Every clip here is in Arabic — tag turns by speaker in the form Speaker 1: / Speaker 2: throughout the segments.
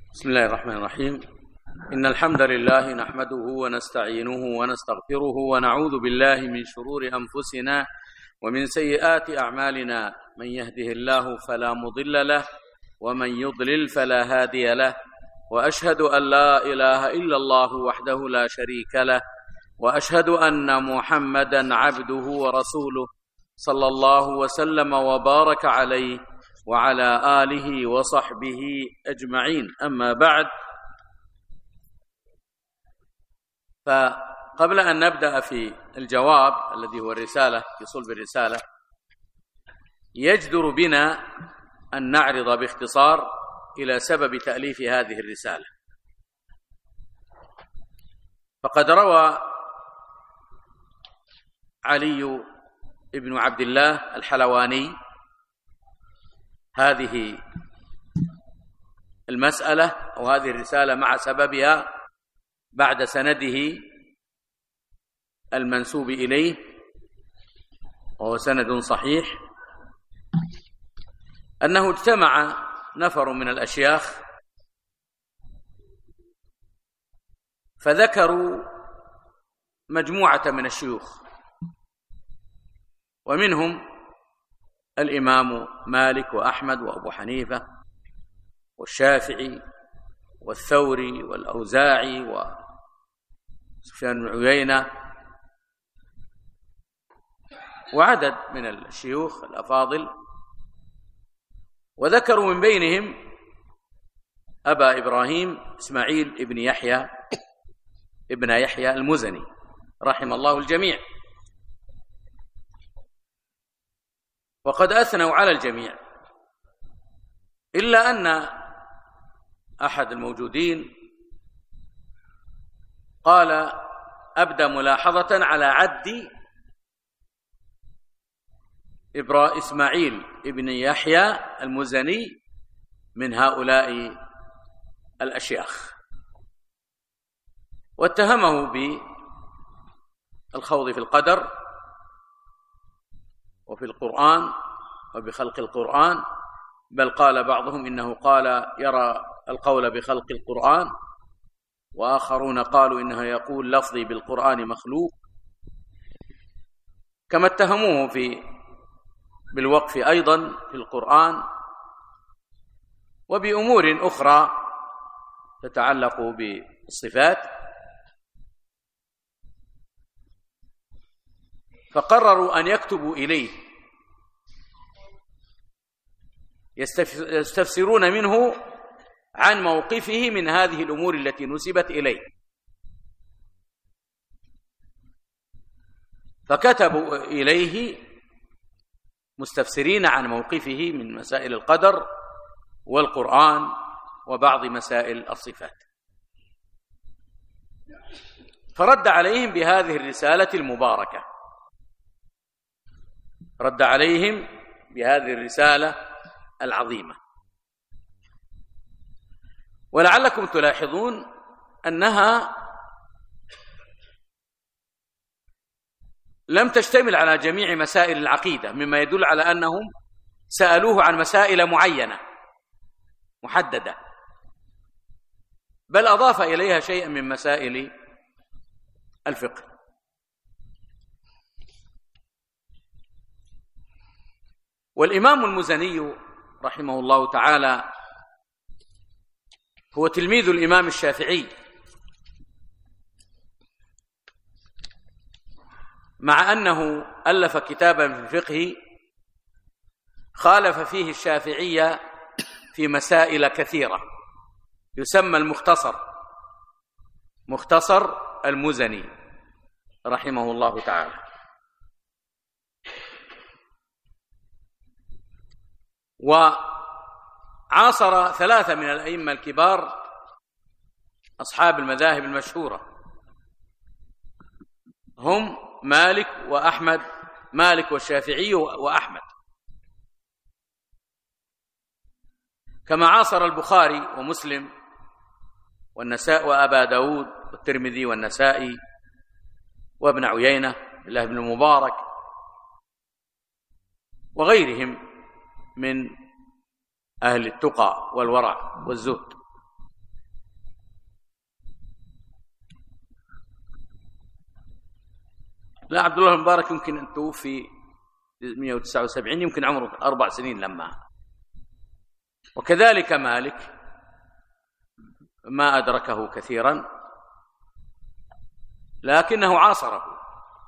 Speaker 1: بسم الله الرحمن الرحيم. إن الحمد لله نحمده ونستعينه ونستغفره ونعوذ بالله من شرور أنفسنا ومن سيئات أعمالنا. من يهده الله فلا مضل له ومن يضلل فلا هادي له، وأشهد أن لا إله إلا الله وحده لا شريك له، وأشهد أن محمدا عبده ورسوله صلى الله وسلم وبارك عليه وعلى آله وصحبه أجمعين. أما بعد، فقبل أن نبدأ في الجواب الذي هو الرسالة في صلب الرسالة، يجدر بنا أن نعرض باختصار إلى سبب تأليف هذه الرسالة. فقد روى علي بن عبد الله الحلواني هذه المسألة أو هذه الرسالة مع سببها بعد سنده المنسوب إليه، وهو سند صحيح، أنه اجتمع نفر من الأشياخ فذكروا مجموعة من الشيوخ، ومنهم الإمام مالك وأحمد وأبو حنيفة والشافعي والثوري والأوزاعي وسفيان بن عيينة وعدد من الشيوخ الأفاضل، وذكروا من بينهم أبا إبراهيم إسماعيل ابن يحيى المزني رحم الله الجميع، وقد أثنوا على الجميع، إلا أن أحد الموجودين قال: أبدى ملاحظة على عد إسماعيل ابن يحيى المزني من هؤلاء الأشياخ، واتهمه بالخوض في القدر وفي القرآن وبخلق القرآن، بل قال بعضهم إنه قال يرى القول بخلق القرآن، وآخرون قالوا إنه يقول لفظي بالقرآن مخلوق، كما اتهموه بالوقف أيضا في القرآن وبأمور أخرى تتعلق بالصفات. فقرروا أن يكتبوا إليه يستفسرون منه عن موقفه من هذه الأمور التي نسبت إليه، فكتبوا إليه مستفسرين عن موقفه من مسائل القدر والقرآن وبعض مسائل الصفات، فرد عليهم بهذه الرسالة المباركة، رد عليهم بهذه الرسالة العظيمة. ولعلكم تلاحظون أنها لم تشتمل على جميع مسائل العقيدة، مما يدل على أنهم سألوه عن مسائل معينة محددة، بل أضاف إليها شيئا من مسائل الفقه. والإمام المزني رحمه الله تعالى هو تلميذ الإمام الشافعي، مع أنه ألف كتابا في الفقه خالف فيه الشافعية في مسائل كثيرة، يسمى مختصر المزني رحمه الله تعالى. وعاصر ثلاثة من الأئمة الكبار أصحاب المذاهب المشهورة، هم مالك والشافعي وأحمد، كما عاصر البخاري ومسلم والنساء وأبا داود والترمذي والنسائي وابن عيينة الله بن المبارك وغيرهم من أهل التقى والورع والزهد. لا، عبد الله المبارك يمكن أن توفي 179، يمكن عمره 4 سنين لما. وكذلك مالك ما أدركه كثيرا لكنه عاصره.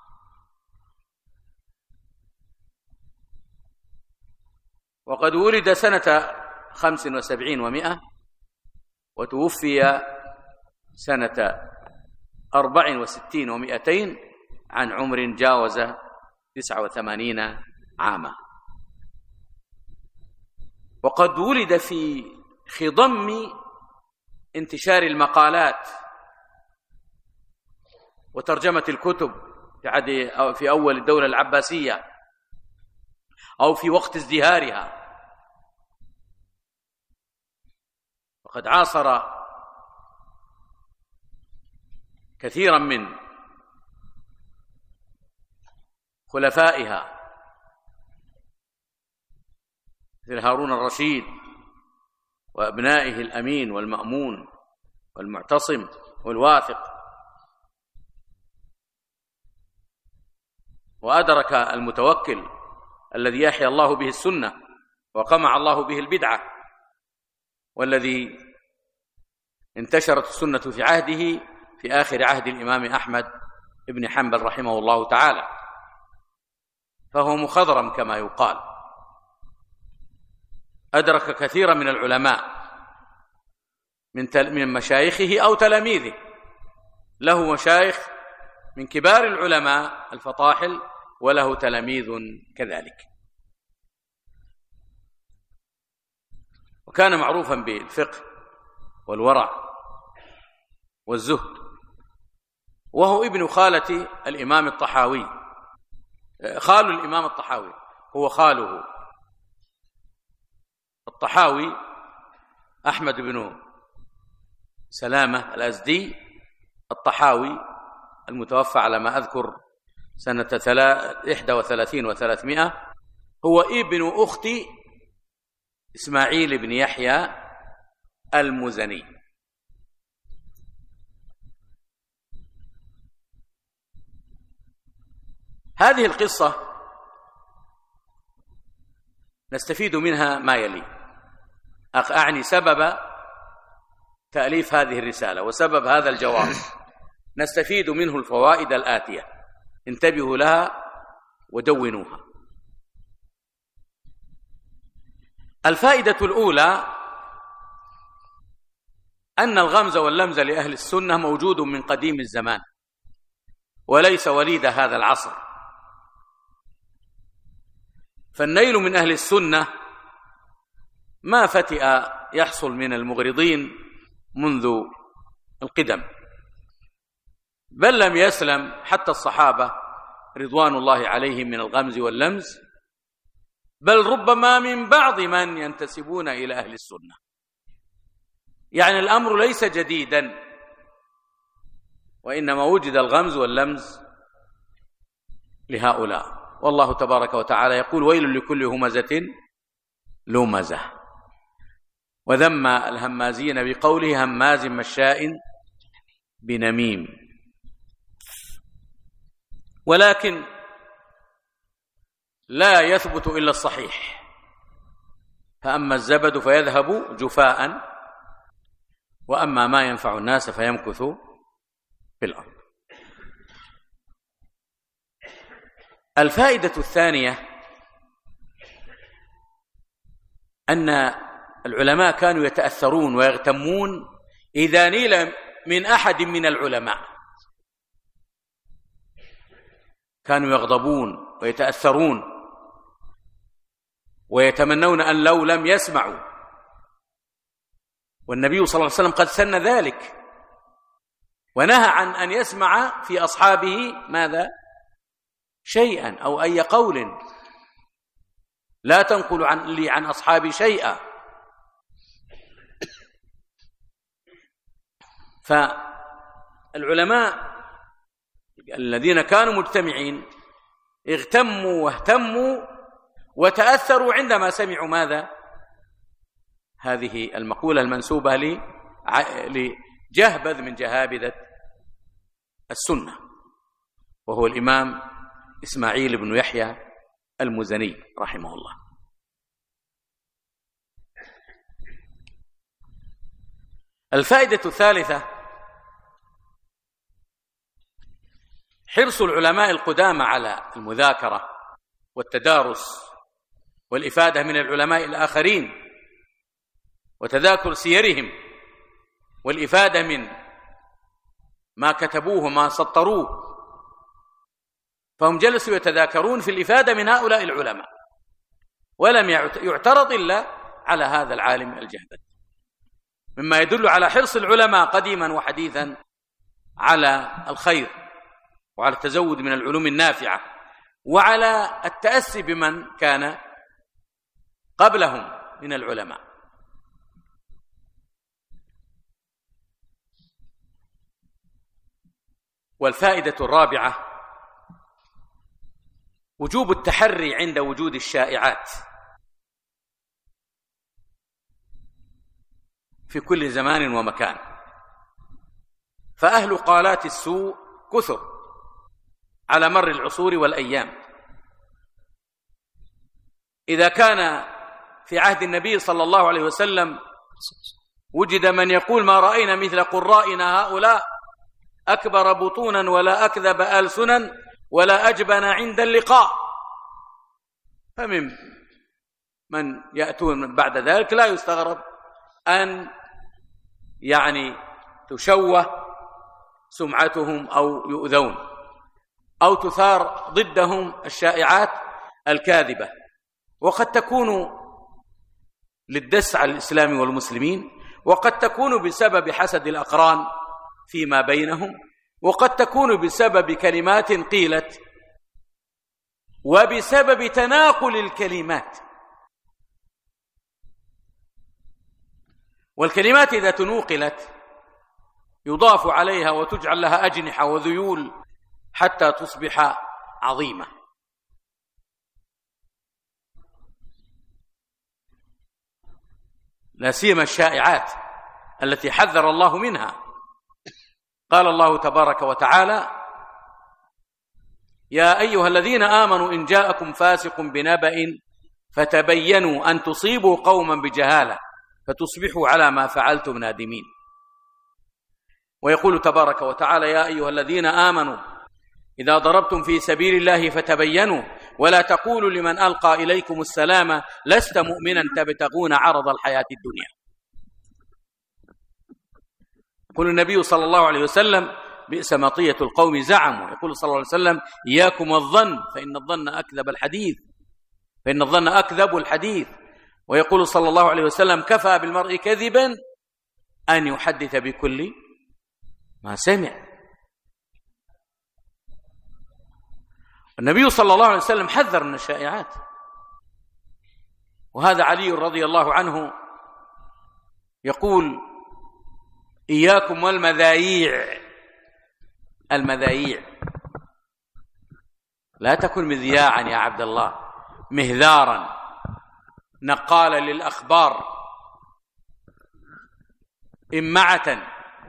Speaker 1: وقد ولد سنة 75 و100 وتوفي سنة 64 و200 عن عمر جاوز 89 عاما. وقد ولد في خضم انتشار المقالات وترجمة الكتب في أول الدولة العباسية أو في وقت ازدهارها. وقد عاصر كثيرا من خلفائها مثل هارون الرشيد وأبنائه الأمين والمأمون والمعتصم والواثق. وأدرك المتوكل الذي يحيى الله به السنة وقمع الله به البدعة، والذي انتشرت السنة في عهده في آخر عهد الإمام أحمد بن حنبل رحمه الله تعالى، فهو مخضرم كما يقال. أدرك كثيرا من العلماء من مشايخه أو تلاميذه. له مشايخ من كبار العلماء الفطاحل وله تلاميذ كذلك. وكان معروفا بالفقه والورع والزهد، وهو ابن خالة الإمام الطحاوي، خال الإمام الطحاوي، هو خاله. الطحاوي أحمد بن سلامة الأزدي الطحاوي المتوفى على ما أذكر سنة 31 و300، هو ابن أخت إسماعيل بن يحيى المزني. هذه القصة نستفيد منها ما يلي، أعني سبب تأليف هذه الرسالة وسبب هذا الجواب. نستفيد منه الفوائد الآتية، انتبهوا لها ودونوها. الفائدة الأولى أن الغمز واللمز لأهل السنة موجود من قديم الزمان وليس وليد هذا العصر، فالنيل من أهل السنة ما فتئ يحصل من المغرضين منذ القدم، بل لم يسلم حتى الصحابة رضوان الله عليهم من الغمز واللمز، بل ربما من بعض من ينتسبون إلى أهل السنة. يعني الأمر ليس جديدا، وإنما وجد الغمز واللمز لهؤلاء. والله تبارك وتعالى يقول: ويل لكل همزة لمزة، وذم الهمازين بقوله هماز مشاء بنميم. ولكن لا يثبت إلا الصحيح، فأما الزبد فيذهب جفاء، وأما ما ينفع الناس فيمكث في الأرض. الفائدة الثانية أن العلماء كانوا يتأثرون ويغتمون إذا نيل من أحد من العلماء، كانوا يغضبون ويتأثرون ويتمنون أن لو لم يسمعوا، والنبي صلى الله عليه وسلم قد سن ذلك ونهى عن أن يسمع في أصحابه ماذا؟ شيئا أو أي قول، لا تنقل لي عن أصحابي شيئا. فالعلماء الذين كانوا مجتمعين اغتموا واهتموا وتأثروا عندما سمعوا ماذا؟ هذه المقولة المنسوبة لجهبذ من جهابذة السنة، وهو الإمام إسماعيل بن يحيى المزني رحمه الله. الفائدة الثالثة: حرص العلماء القدامى على المذاكرة والتدارس والإفادة من العلماء الآخرين وتذاكر سيرهم والإفادة من ما كتبوه وما سطروه، فهم جلسوا يتذاكرون في الإفادة من هؤلاء العلماء، ولم يعترض إلا على هذا العالم الجهبذ، مما يدل على حرص العلماء قديما وحديثا على الخير وعلى التزود من العلوم النافعة وعلى التأسي بمن كان قبلهم من العلماء. والفائدة الرابعة: وجوب التحري عند وجود الشائعات في كل زمان ومكان، فأهل قالات السوء كثر على مر العصور والأيام. إذا كان في عهد النبي صلى الله عليه وسلم وجد من يقول: ما رأينا مثل قرائنا هؤلاء، أكبر بطونا ولا أكذب ألسنا ولا أجبن عند اللقاء، فمن يأتون بعد ذلك لا يستغرب أن تشوه سمعتهم أو يؤذون أو تثار ضدهم الشائعات الكاذبة، وقد تكون للدس على الإسلام والمسلمين، وقد تكون بسبب حسد الأقران فيما بينهم، وقد تكون بسبب كلمات قيلت وبسبب تناقل الكلمات. والكلمات إذا تنوقلت يضاف عليها وتجعل لها أجنحة وذيول حتى تصبح عظيمة. لا سيما الشائعات التي حذر الله منها. قال الله تبارك وتعالى: يا أيها الذين آمنوا إن جاءكم فاسق بنبأ فتبينوا أن تصيبوا قوما بجهالة فتصبحوا على ما فعلتم نادمين. ويقول تبارك وتعالى: يا أيها الذين آمنوا إذا ضربتم في سبيل الله فتبينوا ولا تقولوا لمن ألقى إليكم السلام لست مؤمنا تبتغون عرض الحياة الدنيا. يقول النبي صلى الله عليه وسلم: بئس مطية القوم زعموا. يقول صلى الله عليه وسلم: إياكم الظن فإن الظن أكذب الحديث. ويقول صلى الله عليه وسلم: كفى بالمرء كذبا أن يحدث بكل ما سمع. النبي صلى الله عليه وسلم حذر من الشائعات، وهذا علي رضي الله عنه يقول: إياكم والمذايع. المذايع لا تكن مذياعا يا عبد الله، مهذارا نقالا للأخبار، إمعة،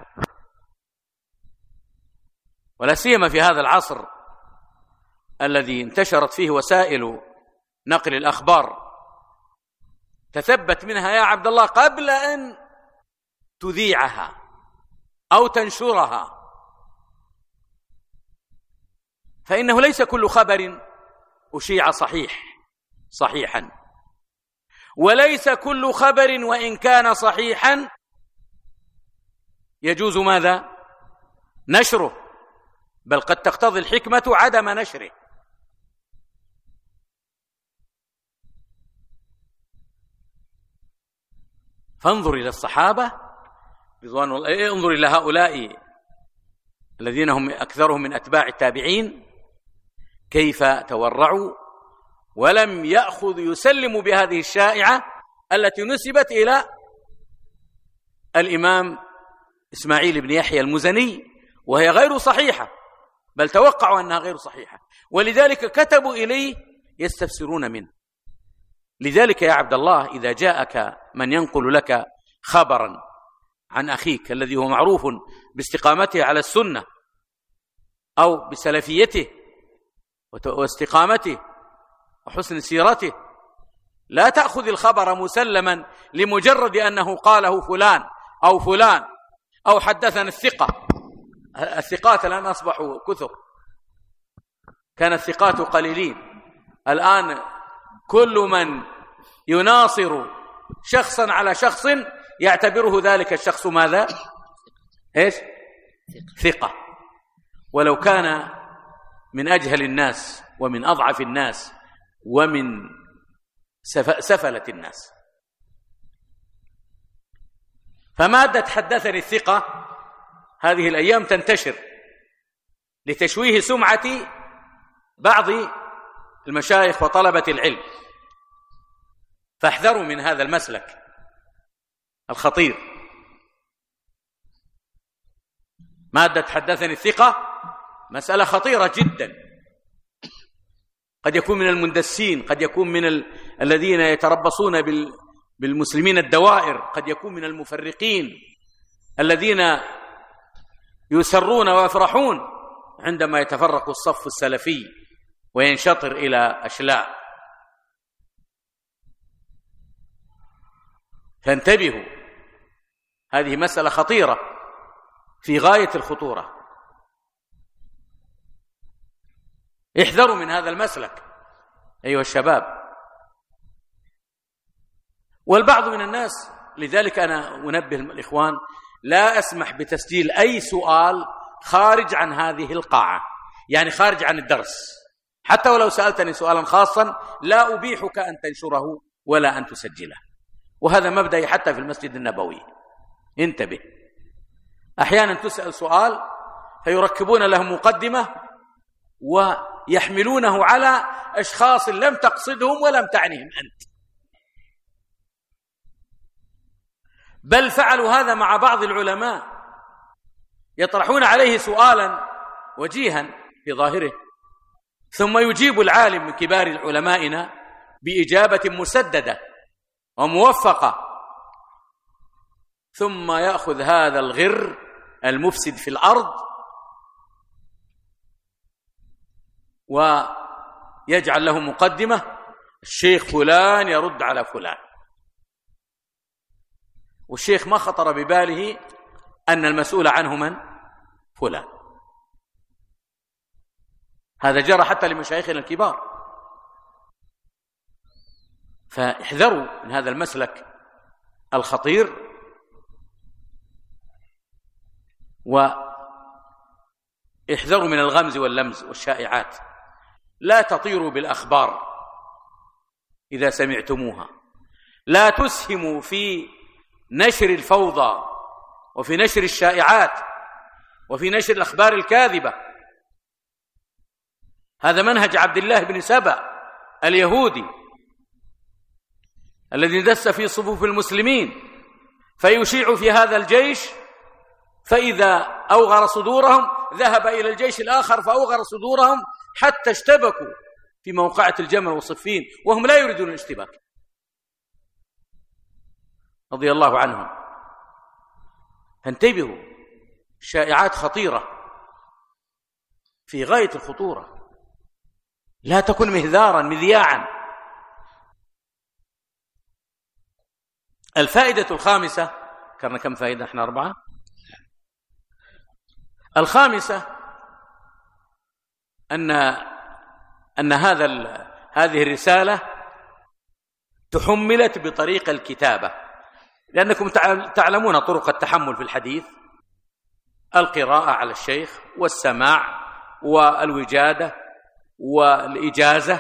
Speaker 1: ولا سيما في هذا العصر الذي انتشرت فيه وسائل نقل الأخبار. تثبت منها يا عبد الله قبل أن تذيعها أو تنشرها، فإنه ليس كل خبر أشيع صحيحا، وليس كل خبر وإن كان صحيحا يجوز ماذا؟ نشره، بل قد تقتضي الحكمة عدم نشره. فانظر إلى الصحابة رضوان الله، انظر إلى هؤلاء الذين هم أكثرهم من أتباع التابعين كيف تورعوا ولم يسلموا بهذه الشائعة التي نسبت إلى الإمام إسماعيل بن يحيى المزني وهي غير صحيحة، بل توقعوا أنها غير صحيحة، ولذلك كتبوا إليه يستفسرون منه. لذلك يا عبد الله إذا جاءك من ينقل لك خبرا عن أخيك الذي هو معروف باستقامته على السنة أو بسلفيته واستقامته وحسن سيرته. لا تأخذ الخبر مسلما لمجرد أنه قاله فلان أو فلان أو حدثنا الثقة. الثقات الآن أصبحوا كثر، كان الثقات قليلين، الآن كل من يناصر شخصا على شخص يعتبره ذلك الشخص ماذا؟ إيش؟ ثقة، ولو كان من أجهل الناس ومن أضعف الناس ومن سفلة الناس. فمادة حدثني الثقة هذه الأيام تنتشر لتشويه سمعة بعض المشايخ وطلبة العلم، فاحذروا من هذا المسلك الخطير. مادة حدثني الثقة مسألة خطيرة جدا، قد يكون من المندسين، قد يكون من الذين يتربصون بالمسلمين الدوائر، قد يكون من المفرقين الذين يسرون ويفرحون عندما يتفرق الصف السلفي وينشطر إلى أشلاء. فانتبهوا، هذه مسألة خطيرة في غاية الخطورة. احذروا من هذا المسلك أيها الشباب. والبعض من الناس، لذلك أنا أنبه الإخوان، لا أسمح بتسجيل أي سؤال خارج عن هذه القاعة، يعني خارج عن الدرس. حتى ولو سألتني سؤالا خاصا لا أبيحك أن تنشره ولا أن تسجله، وهذا مبدأي حتى في المسجد النبوي. انتبه، أحيانا تسأل سؤال فيركبون له مقدمة ويحملونه على أشخاص لم تقصدهم ولم تعنهم أنت، بل فعلوا هذا مع بعض العلماء، يطرحون عليه سؤالا وجيها في ظاهره، ثم يجيب العالم من كبار علمائنا بإجابة مسددة وموفقة، ثم يأخذ هذا الغر المفسد في الأرض ويجعل له مقدمة: الشيخ فلان يرد على فلان، والشيخ ما خطر بباله أن المسؤول عنه من؟ فلان. هذا جرى حتى لمشايخنا الكبار. فاحذروا من هذا المسلك الخطير، واحذروا من الغمز واللمز والشائعات. لا تطيروا بالأخبار إذا سمعتموها، لا تسهموا في نشر الفوضى وفي نشر الشائعات وفي نشر الأخبار الكاذبة. هذا منهج عبد الله بن سبأ اليهودي الذي دس في صفوف المسلمين فيشيع في هذا الجيش، فإذا أوغر صدورهم ذهب إلى الجيش الآخر فأوغر صدورهم حتى اشتبكوا في موقعة الجمل وصفين وهم لا يريدون الاشتباك، رضي الله عنهم. فانتبهوا، الشائعات خطيرة في غاية الخطورة، لا تكن مهذارا مذياعا. الفائدة الخامسة، كرنا كم فائدة؟ احنا 4. الخامسة أن هذه الرسالة تحملت بطريق الكتابة، لأنكم تعلمون طرق التحمل في الحديث: القراءة على الشيخ والسماع والوجادة والإجازة،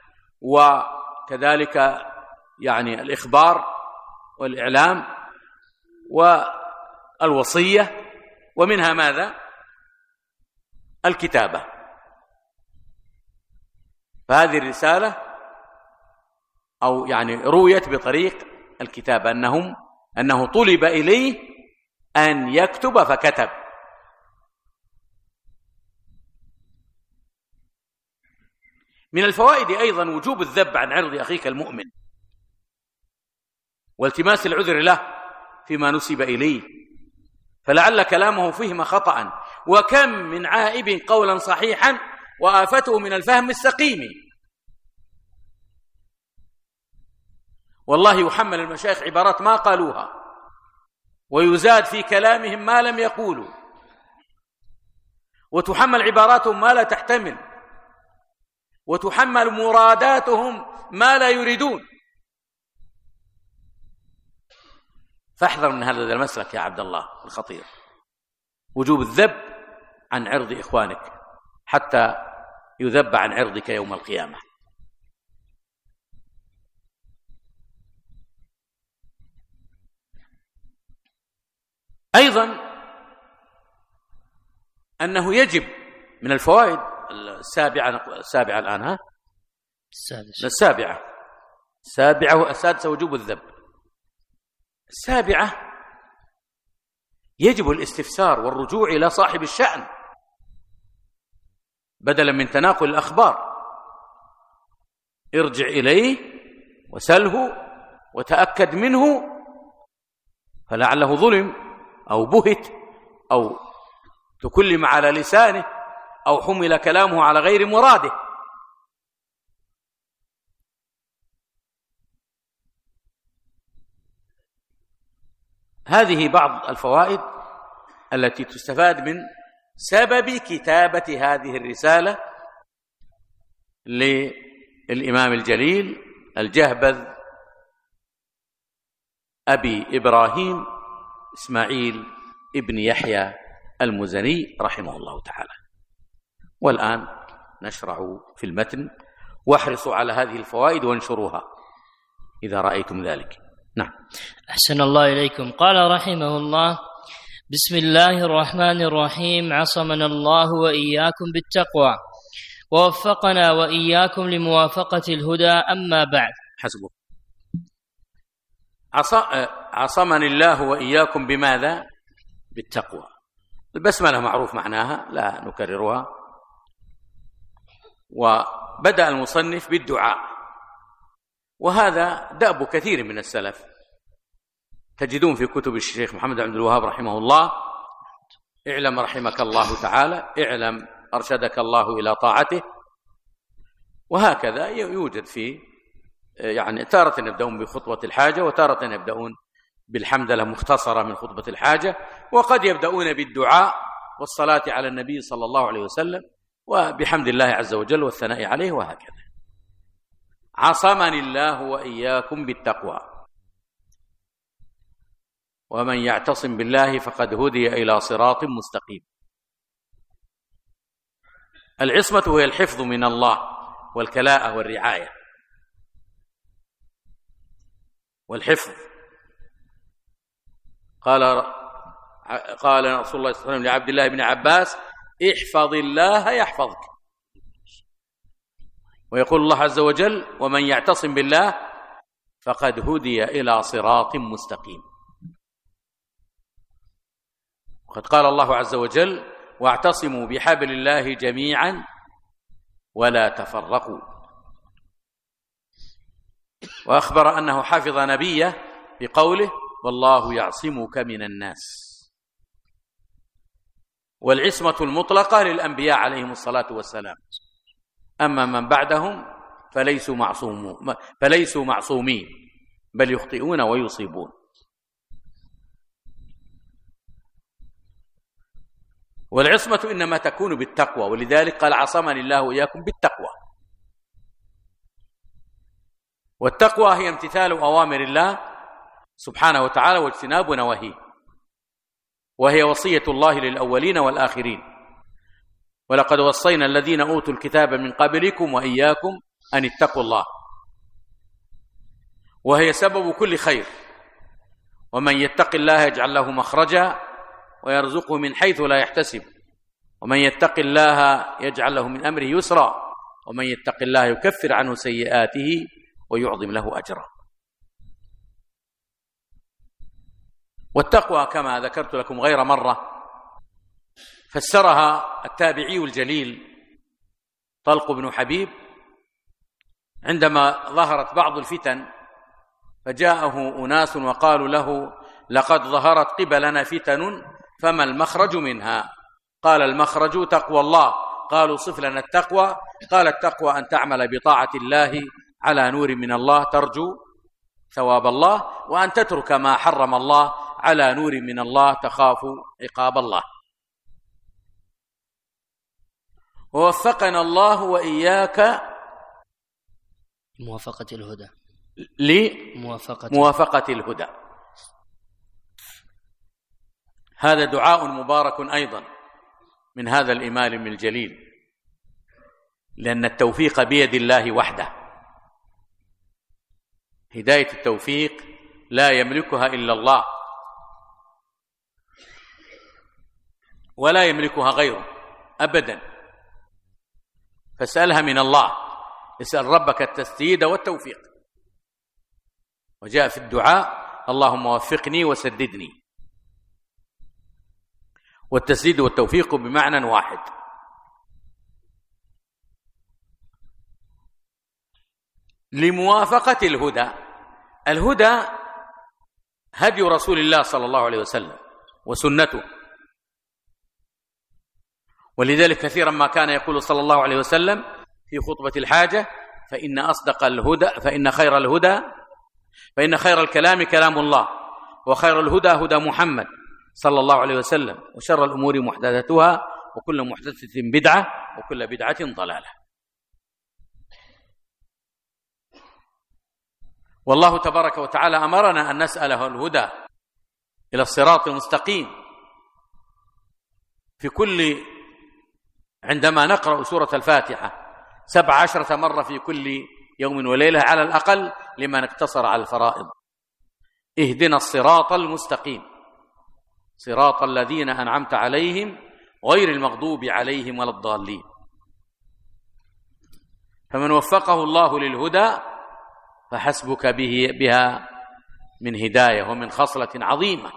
Speaker 1: وكذلك يعني الإخبار والإعلام والوصية، ومنها ماذا؟ الكتابة. فهذه الرسالة أو يعني رويت بطريق الكتابة، أنه طلب إليه أن يكتب فكتب. من الفوائد أيضا وجوب الذب عن عرض أخيك المؤمن والتماس العذر له فيما نسب إليه، فلعل كلامه فهم خطأ، وكم من عائب قولا صحيحا وآفته من الفهم السقيم. والله يحمل المشايخ عبارات ما قالوها، ويزاد في كلامهم ما لم يقولوا، وتحمل عباراتهم ما لا تحتمل، وتحمل مراداتهم ما لا يريدون. فاحذر من هذا المسلك يا عبد الله الخطير، وجوب الذب عن عرض إخوانك حتى يذب عن عرضك يوم القيامة. أيضا أنه يجب من الفوائد السابعة الآن، ها؟ السابعة والسادسة وجوب الذب. السابعة يجب الاستفسار والرجوع إلى صاحب الشأن بدلا من تناقل الأخبار. ارجع إليه وسله وتأكد منه، فلعله ظلم أو بهت أو تكلم على لسانه أو حمل كلامه على غير مراده. هذه بعض الفوائد التي تستفاد من سبب كتابة هذه الرسالة للإمام الجليل الجهبذ أبي إبراهيم إسماعيل ابن يحيى المزني رحمه الله تعالى. والآن نشرع في المتن، واحرصوا على هذه الفوائد وانشروها إذا رأيتم ذلك. نعم.
Speaker 2: أحسن الله إليكم. قال رحمه الله: بسم الله الرحمن الرحيم. عصمنا الله وإياكم بالتقوى، ووفقنا وإياكم لموافقة الهدى. أما بعد.
Speaker 1: حسبه. عصمني الله وإياكم بماذا؟ بالتقوى. البسملة معروف معناها، لا نكررها. وبدأ المصنف بالدعاء، وهذا دأب كثير من السلف. تجدون في كتب الشيخ محمد عبد الوهاب رحمه الله: اعلم رحمك الله تعالى، اعلم أرشدك الله إلى طاعته. وهكذا يوجد في يعني تارة يبدأون بخطبة الحاجة، وتارة يبدأون بالحمدلله مختصرة من خطبة الحاجة، وقد يبدأون بالدعاء والصلاة على النبي صلى الله عليه وسلم وبحمد الله عز وجل والثناء عليه، وهكذا. عصمني الله وإياكم بالتقوى، ومن يعتصم بالله فقد هدي إلى صراط مستقيم. العصمة هي الحفظ من الله والكلاءة والرعاية والحفظ. قال رسول الله صلى الله عليه وسلم لعبد الله بن عباس: احفظ الله يحفظك. ويقول الله عز وجل: ومن يعتصم بالله فقد هدي إلى صراط مستقيم. وقد قال الله عز وجل: واعتصموا بحبل الله جميعا ولا تفرقوا. وأخبر أنه حفظ نبيه بقوله: والله يعصمك من الناس. والعصمة المطلقة للأنبياء عليهم الصلاة والسلام، أما من بعدهم فليسوا معصومين، بل يخطئون ويصيبون. والعصمة إنما تكون بالتقوى، ولذلك قال: عصمني الله وإياكم بالتقوى. والتقوى هي امتثال أوامر الله سبحانه وتعالى واجتناب نواهيه، وهي وصية الله للأولين والآخرين: ولقد وصينا الذين أوتوا الكتاب من قبلكم وإياكم أن اتقوا الله. وهي سبب كل خير: ومن يتق الله يجعل له مخرجا ويرزقه من حيث لا يحتسب، ومن يتق الله يجعل له من أمره يسرا، ومن يتق الله يكفر عنه سيئاته ويعظم له أجرا. والتقوى كما ذكرت لكم غير مرة فسرها التابعي الجليل طلق بن حبيب عندما ظهرت بعض الفتن، فجاءه أناس وقالوا له: لقد ظهرت قبلنا فتن فما المخرج منها؟ قال: المخرج تقوى الله. قالوا صف لنا التقوى، قال التقوى أن تعمل بطاعة الله على نور من الله ترجو ثواب الله، وأن تترك ما حرم الله على نور من الله تخاف عقاب الله. ووفقنا الله وإياك
Speaker 2: موافقة الهدى
Speaker 1: لموافقة الهدى. هذا دعاء مبارك أيضا من هذا الإمام الجليل، لأن التوفيق بيد الله وحده. هداية التوفيق لا يملكها إلا الله ولا يملكها غيره أبدا، فاسألها من الله، اسأل ربك التسديد والتوفيق. وجاء في الدعاء اللهم وفقني وسددني، والتسديد والتوفيق بمعنى واحد. لموافقة الهدى. الهدى هدي رسول الله صلى الله عليه وسلم وسنته، ولذلك كثيرا ما كان يقول صلى الله عليه وسلم في خطبة الحاجة فإن خير الكلام كلام الله، وخير الهدى هدى محمد صلى الله عليه وسلم، وشر الأمور محدثاتها، وكل محدثة بدعة، وكل بدعة ضلالة. والله تبارك وتعالى أمرنا أن نسأله الهدى إلى الصراط المستقيم في عندما نقرأ سورة الفاتحة 17 مرة في كل يوم وليلة على الأقل لمن اقتصر على الفرائض. اهدنا الصراط المستقيم صراط الذين أنعمت عليهم غير المغضوب عليهم ولا الضالين. فمن وفقه الله للهدى فحسبك بها من هداية ومن خصلة عظيمة،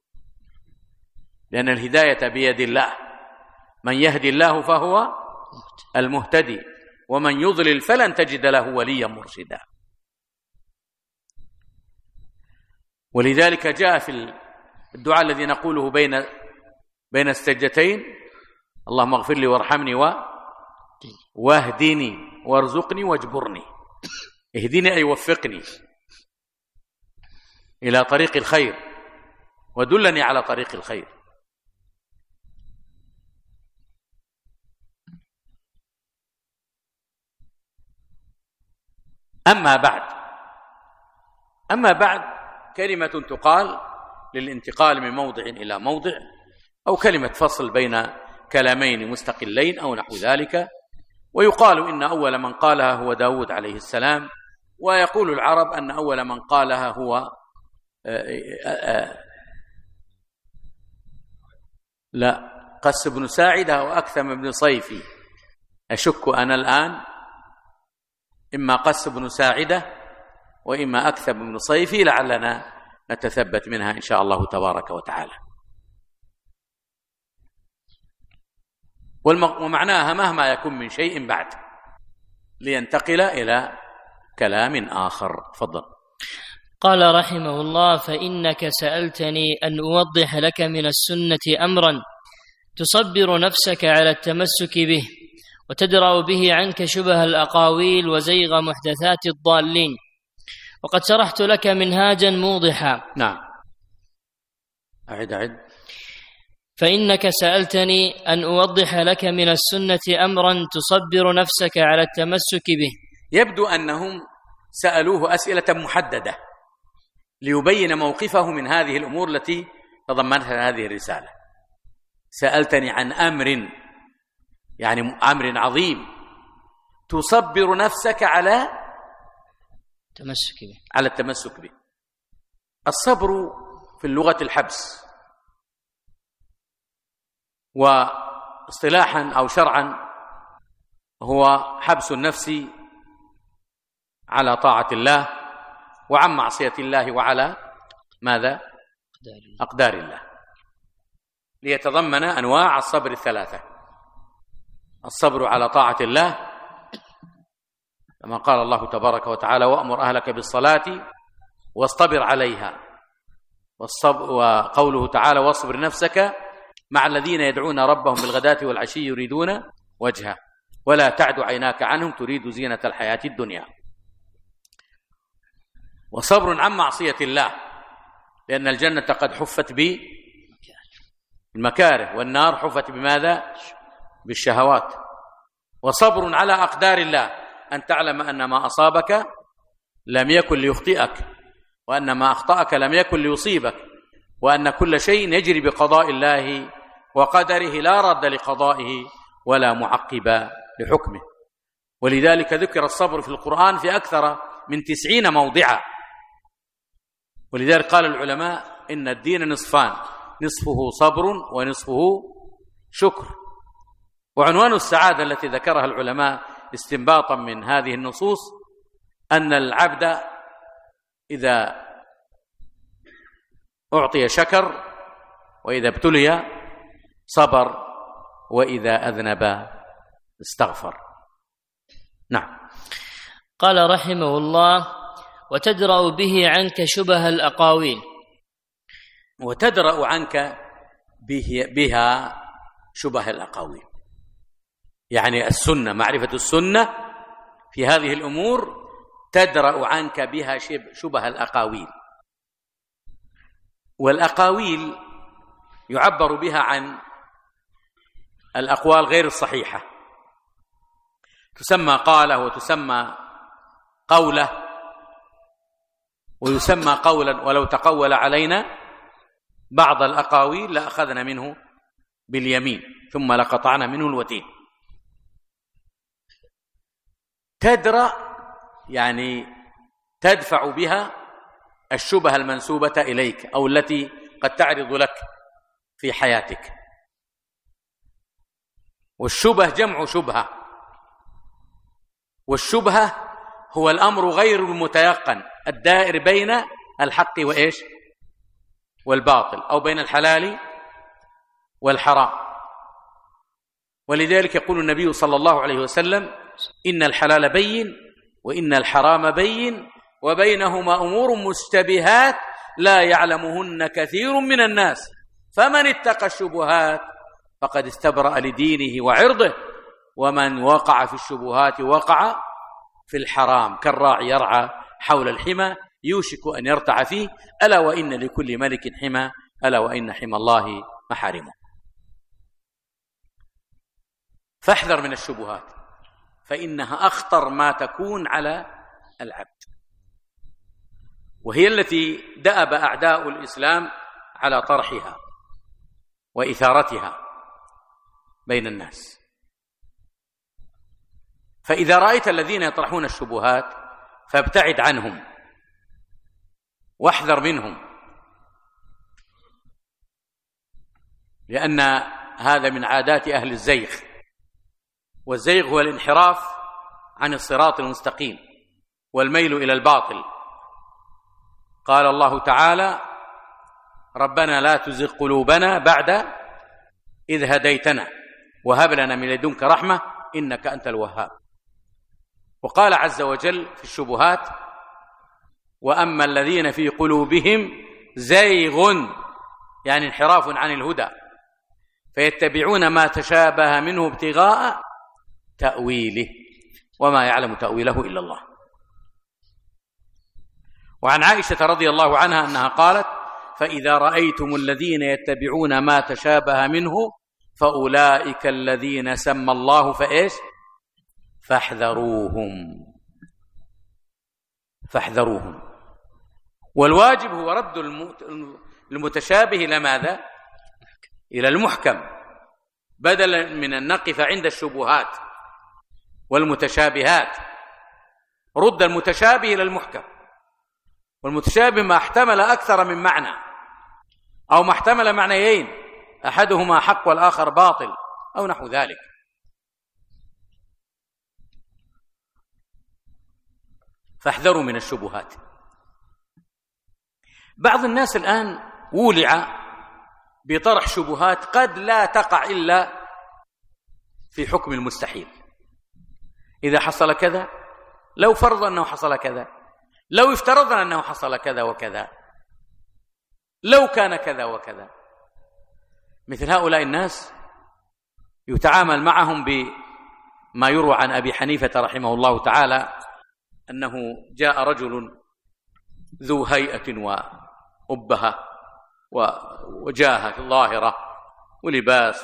Speaker 1: لأن الهداية بيد الله، من يهدي الله فهو المهتدي، ومن يضلل فلن تجد له وليا مرشدا. ولذلك جاء في الدعاء الذي نقوله بين السجدتين اللهم اغفر لي وارحمني واهدني وارزقني واجبرني. اهدني أي وفقني إلى طريق الخير، ودلني على طريق الخير. أما بعد كلمة تقال للانتقال من موضع إلى موضع، أو كلمة فصل بين كلامين مستقلين أو نحو ذلك. ويقال إن أول من قالها هو داود عليه السلام، ويقول العرب أن أول من قالها هو قس بن ساعدة وأكثم بن صيفي. أشك أنا الآن إما قس بن ساعدة وإما أكثم بن صيفي، لعلنا نتثبت منها إن شاء الله تبارك وتعالى. ومعناها مهما يكون من شيء بعد، لينتقل إلى كلام آخر. تفضل.
Speaker 2: قال رحمه الله: فإنك سألتني أن أوضح لك من السنة أمرا تصبر نفسك على التمسك به، وتدرأ به عنك شبه الأقاويل وزيغ محدثات الضالين، وقد شرحت لك منهاجا موضحا.
Speaker 1: نعم، أعد.
Speaker 2: فإنك سألتني أن أوضح لك من السنة أمرا تصبر نفسك على التمسك به.
Speaker 1: يبدو أنهم سألوه أسئلة محددة ليبين موقفه من هذه الأمور التي تضمنها هذه الرسالة. سألتني عن أمر، يعني أمر عظيم، تصبر نفسك على التمسك به. الصبر في اللغة الحبس، واصطلاحا أو شرعا هو حبس النفس على طاعة الله وعن معصية الله وعلى ماذا؟ أقدار الله، ليتضمن أنواع الصبر الثلاثة. الصبر على طاعة الله كما قال الله تبارك وتعالى: وأمر أهلك بالصلاة واصطبر عليها، وقوله تعالى: واصبر نفسك مع الذين يدعون ربهم بالغداة والعشي يريدون وجهه، ولا تعد عيناك عنهم تريد زينة الحياة الدنيا. وصبر عن معصية الله، لأن الجنة قد حفت بالمكاره، والنار حفت بماذا؟ بالشهوات. وصبر على أقدار الله، أن تعلم أن ما أصابك لم يكن ليخطئك، وأن ما أخطأك لم يكن ليصيبك، وأن كل شيء يجري بقضاء الله وقدره، لا رد لقضائه ولا معقب لحكمه. ولذلك ذكر الصبر في القرآن في أكثر من 90 موضعا. ولذلك قال العلماء إن الدين نصفان، نصفه صبر ونصفه شكر. وعنوان السعادة التي ذكرها العلماء استنباطا من هذه النصوص أن العبد إذا أعطي شكر، وإذا ابتلي صبر، وإذا أذنب استغفر. نعم.
Speaker 2: قال رحمه الله: وتدرأ به عنك شبه الأقاويل.
Speaker 1: وتدرأ عنك بها شبه الأقاويل، يعني السنة، معرفة السنة في هذه الأمور تدرأ عنك بها شبه الأقاويل. والأقاويل يعبر بها عن الأقوال غير الصحيحة، تسمى قاله وتسمى قوله ويسمى قولا. ولو تقول علينا بعض الأقاويل لأخذنا منه باليمين ثم لقطعنا منه الوتين. تدرأ يعني تدفع بها الشبه المنسوبة إليك أو التي قد تعرض لك في حياتك. والشبه جمع شبهة، والشبهة هو الأمر غير المتيقن الدائر بين الحق وإيش والباطل، أو بين الحلال والحرام. ولذلك يقول النبي صلى الله عليه وسلم: إن الحلال بين وإن الحرام بين وبينهما أمور مشتبهات لا يعلمهن كثير من الناس فمن اتقى الشبهات فقد استبرأ لدينه وعرضه ومن وقع في الشبهات وقع في الحرام كالراعي يرعى حول الحمى يوشك أن يرتع فيه ألا وإن لكل ملك حمى ألا وإن حمى الله محارمه. فاحذر من الشبهات فإنها أخطر ما تكون على العبد، وهي التي دأب أعداء الإسلام على طرحها وإثارتها بين الناس. فإذا رأيت الذين يطرحون الشبهات فابتعد عنهم واحذر منهم، لأن هذا من عادات أهل الزيغ، والزيغ هو الانحراف عن الصراط المستقيم والميل إلى الباطل. قال الله تعالى: ربنا لا تزغ قلوبنا بعد إذ هديتنا وهب لنا من لدنك رحمة إنك أنت الوهاب. وقال عز وجل في الشبهات: وأما الذين في قلوبهم زيغ يعني انحراف عن الهدى فيتبعون ما تشابه منه ابتغاء تأويله وما يعلم تأويله إلا الله. وعن عائشة رضي الله عنها أنها قالت: فإذا رأيتم الذين يتبعون ما تشابه منه فأولئك الذين سمى الله فإيش فاحذروهم. والواجب هو رد المتشابه إلى ماذا؟ إلى المحكم، بدلا من أن نقف عند الشبهات والمتشابهات. رد المتشابه إلى المحكم. والمتشابه ما احتمل أكثر من معنى أو ما احتمل معنيين أحدهما حق والآخر باطل أو نحو ذلك. فاحذروا من الشبهات. بعض الناس الآن ولع بطرح شبهات قد لا تقع إلا في حكم المستحيل. إذا حصل كذا، لو فرض أنه حصل كذا، لو افترضنا أنه حصل كذا وكذا، لو كان كذا وكذا. مثل هؤلاء الناس يتعامل معهم ما يروى عن أبي حنيفة رحمه الله تعالى أنه جاء رجل ذو هيئة وأبهة وجاهة ظاهرة ولباس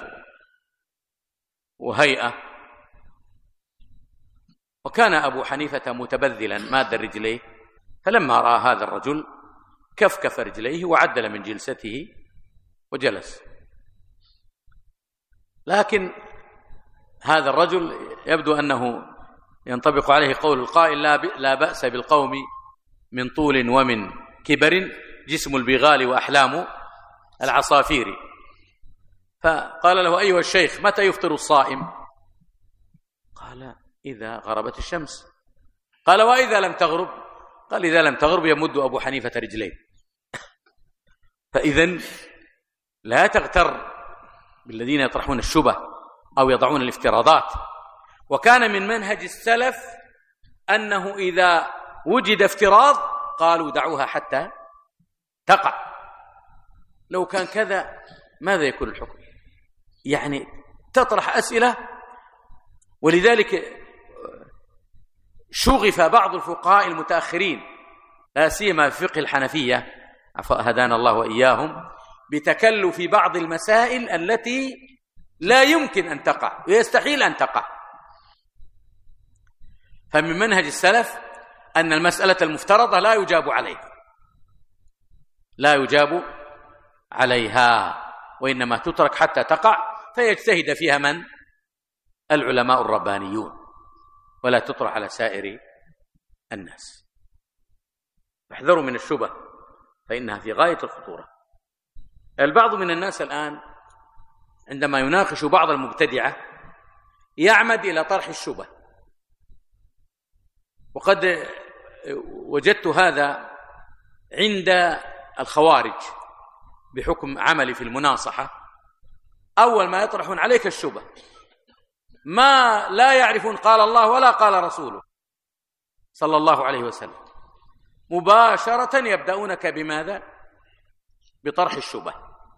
Speaker 1: وهيئة، وكان أبو حنيفة متبذلا ماد رجليه، فلما رأى هذا الرجل كفكف رجليه وعدل من جلسته وجلس. لكن هذا الرجل يبدو أنه ينطبق عليه قول القائل: لا بأس بالقوم من طول ومن كبر، جسم البغال وأحلام العصافير. فقال له: أيها الشيخ، متى يفطر الصائم؟ قال: إذا غربت الشمس. قال: وإذا لم تغرب؟ قال: إذا لم تغرب يمد أبو حنيفة رجلين. فإذن لا تغتر بالذين يطرحون الشبه أو يضعون الافتراضات. وكان من منهج السلف أنه إذا وجد افتراض قالوا: دعوها حتى تقع. لو كان كذا ماذا يكون الحكم؟ يعني تطرح أسئلة. ولذلك شغف بعض الفقهاء المتأخرين، لا سيما في فقه الحنفية هدانا الله وإياهم، بتكلف بعض المسائل التي لا يمكن أن تقع ويستحيل أن تقع. فمن منهج السلف أن المسألة المفترضة لا يجاب عليها، وإنما تترك حتى تقع، فيجتهد فيها من؟ العلماء الربانيون، ولا تطرح على سائر الناس. احذروا من الشبه فإنها في غاية الخطورة. البعض من الناس الآن عندما يناقش بعض المبتدعة يعمد إلى طرح الشبه، وقد وجدت هذا عند الخوارج بحكم عملي في المناصحة. أول ما يطرحون عليك الشبه ما لا يعرفون قال الله ولا قال رسوله صلى الله عليه وسلم، مباشرة يبدأونك بماذا؟ بطرح الشبه.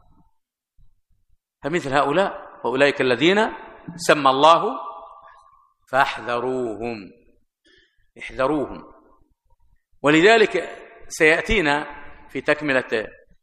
Speaker 1: فمثل هؤلاء وأولئك الذين سمى الله فاحذروهم، احذروهم. ولذلك سيأتينا في تكملة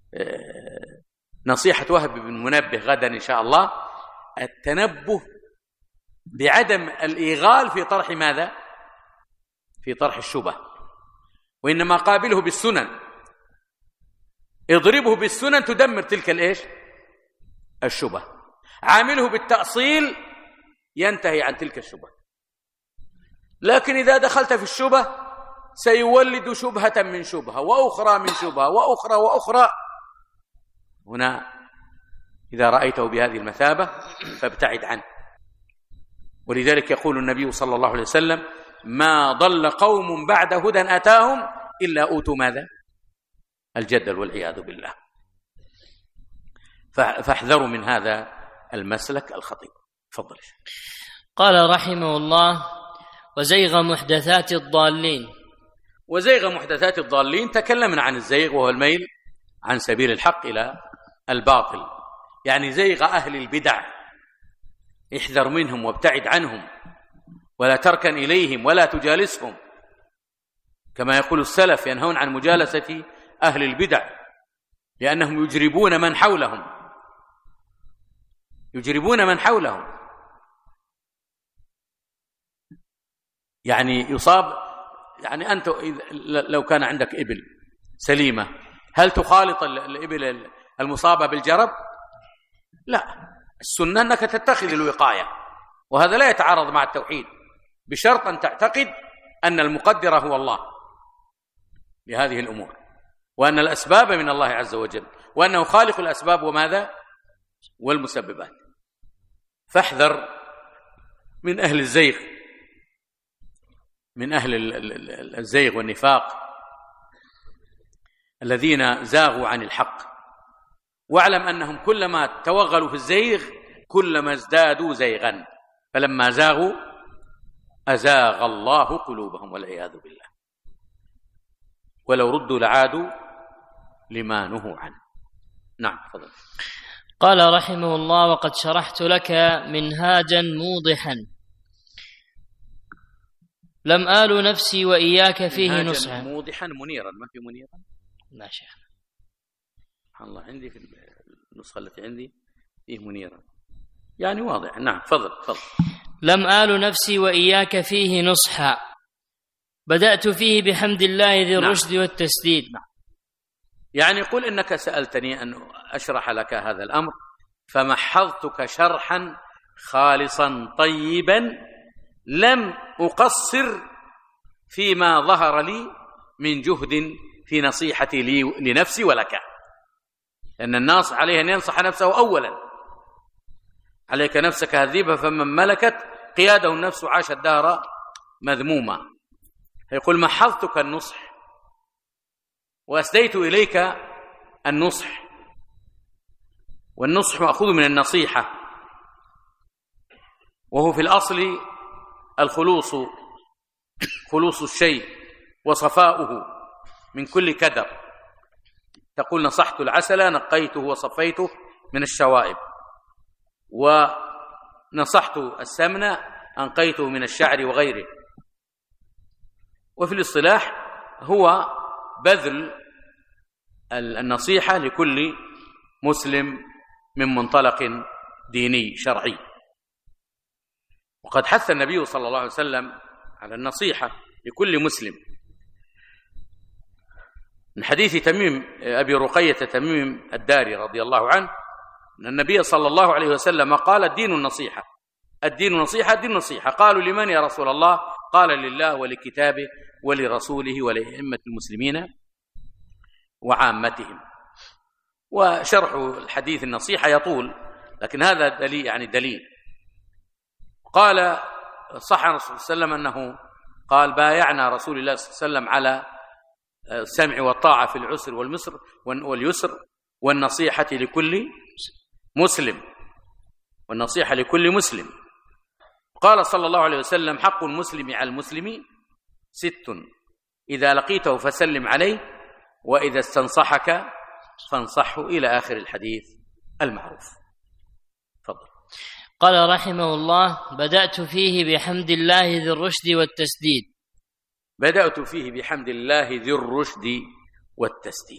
Speaker 1: نصيحة وهب بن منبه غدا إن شاء الله التنبه بعدم الإيغال في طرح ماذا؟ في طرح الشبه، وإنما قابله بالسنن، اضربه بالسنن تدمر تلك الإيش؟ الشبه. عامله بالتأصيل ينتهي عن تلك الشبه. لكن إذا دخلت في الشبه سيولد شبهة من شبهة وأخرى من شبهة وأخرى. هنا إذا رأيته بهذه المثابة فابتعد عنه. ولذلك يقول النبي صلى الله عليه وسلم: ما ضل قوم بعد هدى أتاهم إلا أوتوا ماذا؟ الجدل والعياذ بالله. فاحذروا من هذا المسلك الخطير. تفضل.
Speaker 2: قال رحمه الله: وزيغ محدثات الضالين.
Speaker 1: وزيغ محدثات الضالين تكلمنا عن الزيغ، وهو الميل عن سبيل الحق إلى الباطل، يعني زيغ أهل البدع، احذر منهم وابتعد عنهم، ولا تركن إليهم ولا تجالسهم، كما يقول السلف ينهون عن مجالسة أهل البدع لأنهم يجربون من حولهم. يعني يصاب، يعني أنت لو كان عندك إبل سليمة هل تخالط الإبل المصابة بالجرب؟ لا، السنة أنك تتخذ الوقاية، وهذا لا يتعارض مع التوحيد، بشرط أن تعتقد أن المقدر هو الله لهذه الأمور، وأن الأسباب من الله عز وجل، وأنه خالق الأسباب وماذا؟ والمسببات. فاحذر من أهل الزيغ، من أهل الزيغ والنفاق الذين زاغوا عن الحق، واعلم أنهم كلما توغلوا في الزيغ كلما ازدادوا زيغا، فلما زاغوا أزاغ الله قلوبهم والعياذ بالله، ولو ردوا لعادوا لما نهوا عنه. نعم فضل.
Speaker 2: قال رحمه الله: وقد شرحت لك منهاجا موضحا لم آل نفسي وإياك فيه نصحا.
Speaker 1: موضحا منيرا، ما في منيرا؟
Speaker 2: لا شيخ.
Speaker 1: سبحان الله، عندي في النسخة التي عندي فيه منيرا، يعني واضح. نعم، تفضل.
Speaker 2: لم آل نفسي وإياك فيه نصحا، بدأت فيه بحمد الله ذي الرشد والتسديد.
Speaker 1: نعم. يعني قل إنك سألتني أن أشرح لك هذا الأمر، فمحضتك شرحا خالصا طيبا، لم أقصر فيما ظهر لي من جهد في نصيحتي لي لنفسي ولك، لأن الناصح عليه أن ينصح نفسه أولا. عليك نفسك هذيبة، فمن ملكت قياده النفس عاش الدهر مذموما. يقول محضتك النصح وأسديت إليك النصح، والنصح مأخوذ من النصيحة، وهو في الأصل خلوص الشيء وصفاؤه من كل كدر. تقول نصحت العسل نقيته وصفيته من الشوائب، ونصحت السمن أنقيته من الشعر وغيره. وفي الاصطلاح هو بذل النصيحة لكل مسلم من منطلق ديني شرعي. وقد حث النبي صلى الله عليه وسلم على النصيحة لكل مسلم، من حديث تميم أبي رقية تميم الداري رضي الله عنه أن النبي صلى الله عليه وسلم قال الدين النصيحة، الدين النصيحة، الدين النصيحة. قالوا لمن يا رسول الله؟ قال لله ولكتابه ولرسوله ولأئمة المسلمين وعامتهم. وشرح الحديث النصيحة يطول، لكن هذا دليل. قال صح عن الرسول صلى الله عليه وسلم أنه قال بايعنا رسول الله صلى الله عليه وسلم على السمع والطاعة في العسر واليسر والنصيحة لكل مسلم، والنصيحة لكل مسلم. قال صلى الله عليه وسلم حق المسلم على المسلم 6: إذا لقيته فسلم عليه، وإذا استنصحك فانصحه، إلى آخر الحديث المعروف. تفضل.
Speaker 2: قال رحمه الله بدأت فيه بحمد الله ذي الرشد والتسديد.
Speaker 1: بدأت فيه بحمد الله ذي الرشد والتسديد.